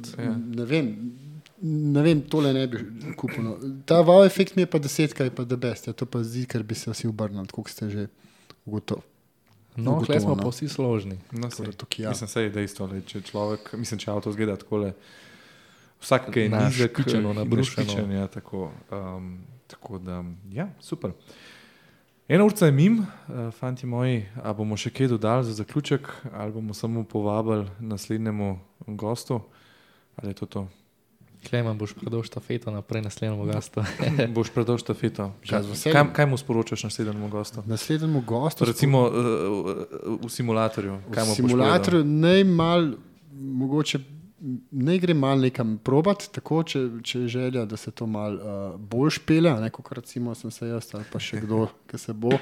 ne vem, tole ne bi kupil. No. Ta wow efekt mi je pa 10, je pa the best. Ja, to pa zdi, ker bi se vsi obrnili, koliko ste že ugotovili. No, tukaj smo pa vsi složni. No, tukaj, ja. Mislim, sej dejstvo, če človek, mislim, če avto zgleda takole, vsak je nizek, nabrušeno. Ja, tako da, ja, super. 1 urca je mim, fanti moji, a bomo še kaj dodali za zaključek, ali bomo samo povabili naslednjemu gostu, ali je to? Kleman, boš predal štafeto naprej naslednjemu gostu. Boš predal štafeto. Kaj mu sporočaš naslednjemu gostu? Naslednjemu gostu? Recimo v simulatorju. V simulatorju najmal, mogoče ne gre mal nekam probat, tako, če je želja, da se to mal bolj špele, kot recimo sem se jaz, ali pa še kdo, ki se bo.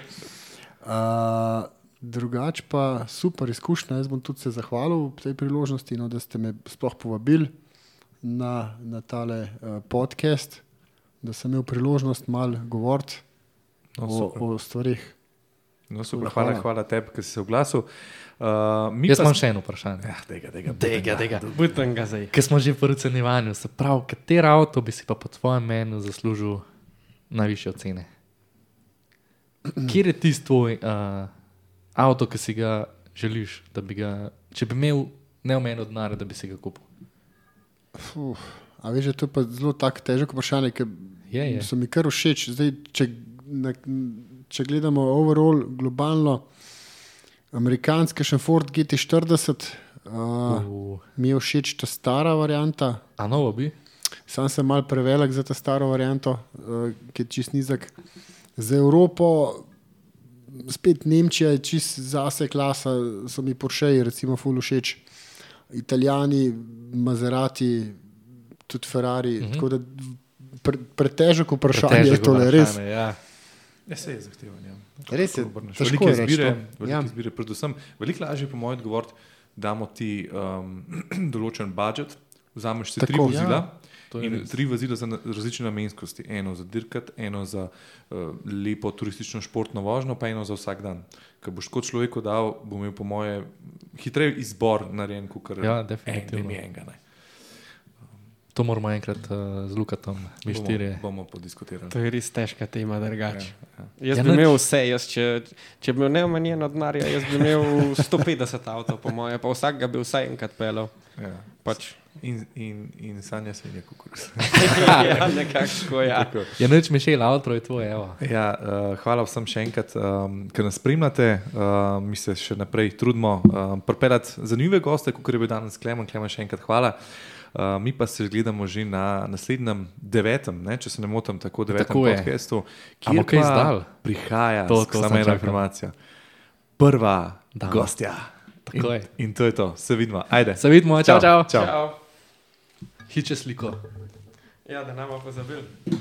Drugač pa super izkušnja, jaz bom tudi se zahvalil v tej priložnosti, no, da ste me sploh povabili na tale podcast, da sem imel priložnost mal govoriti o stvarih. No, super, hvala tebi, ki si se oglasil. Jaz imam še eno vprašanje. Tega. Butem ga zdaj. Ker smo že v ocenjevanju, se pravi, kater avto bi si pa po tvojem mnenju zaslužil najvišje ocene? Kjer je tisti tvoj avto, ki si ga želiš, da bi ga, če bi imel neomejeno denarja, da bi si ga kupil? A veš, to je pa zelo tako težko vprašanje, ker so mi kar všeč. Zdaj, če gledamo overall, globalno, Amerikanski še Ford GT40, mi je všeč ta stara varianta. A novo bi? Sam sem mal prevelik za ta staro varianto, ki je čist nizek. Za Evropo, spet Nemčija je čist zase klasa, so mi Porscheji recimo ful všeč. Italijani, Maserati, tudi Ferrari, tako da pretežek vprašanje je tole, res. Ja, se je zahteven. Ja. Res je, Velike izbire, predvsem veliko lažje po mojem govoriti, damo ti določen budžet, vzameš si 3 vozila in 3 vozila za različne namenskosti. Eno za dirkat, eno za lepo turistično športno vožnjo, pa eno za vsak dan. Ker boš kot človeku dal, bo imel po moje hitreje izbor narejen, kot definitivno. To moramo enkrat z Lukatom, mi štirje. Bomo podiskutirali. To je res težka tema, drugače. Jaz bi imel vse, če bi imel neomenjeno denarja, jaz bi imel 150 avtov, po moje, pa vsak ga bi vsaj enkrat pelal. Ja. Pač. In sanja se je kukuruz. Ja, nekako, ja. Ja, neč Mišel, avtro je tvoje, evo. Ja, hvala vsem še enkrat, ker nas spremljate. Mi se še naprej trudimo pripeljati zanimive goste, kot je bil danes Klemen. Klemen, še enkrat hvala. Mi pa se gledamo že na naslednjem 9., če se ne motim, tako 9. podcastu, kjer pa prihaja samo ena informacija. Prva gostja. In to je to. Se vidimo. Ajde. Se vidimo. Čau. Čau. Hiče sliko. Ja, da nam pozabili.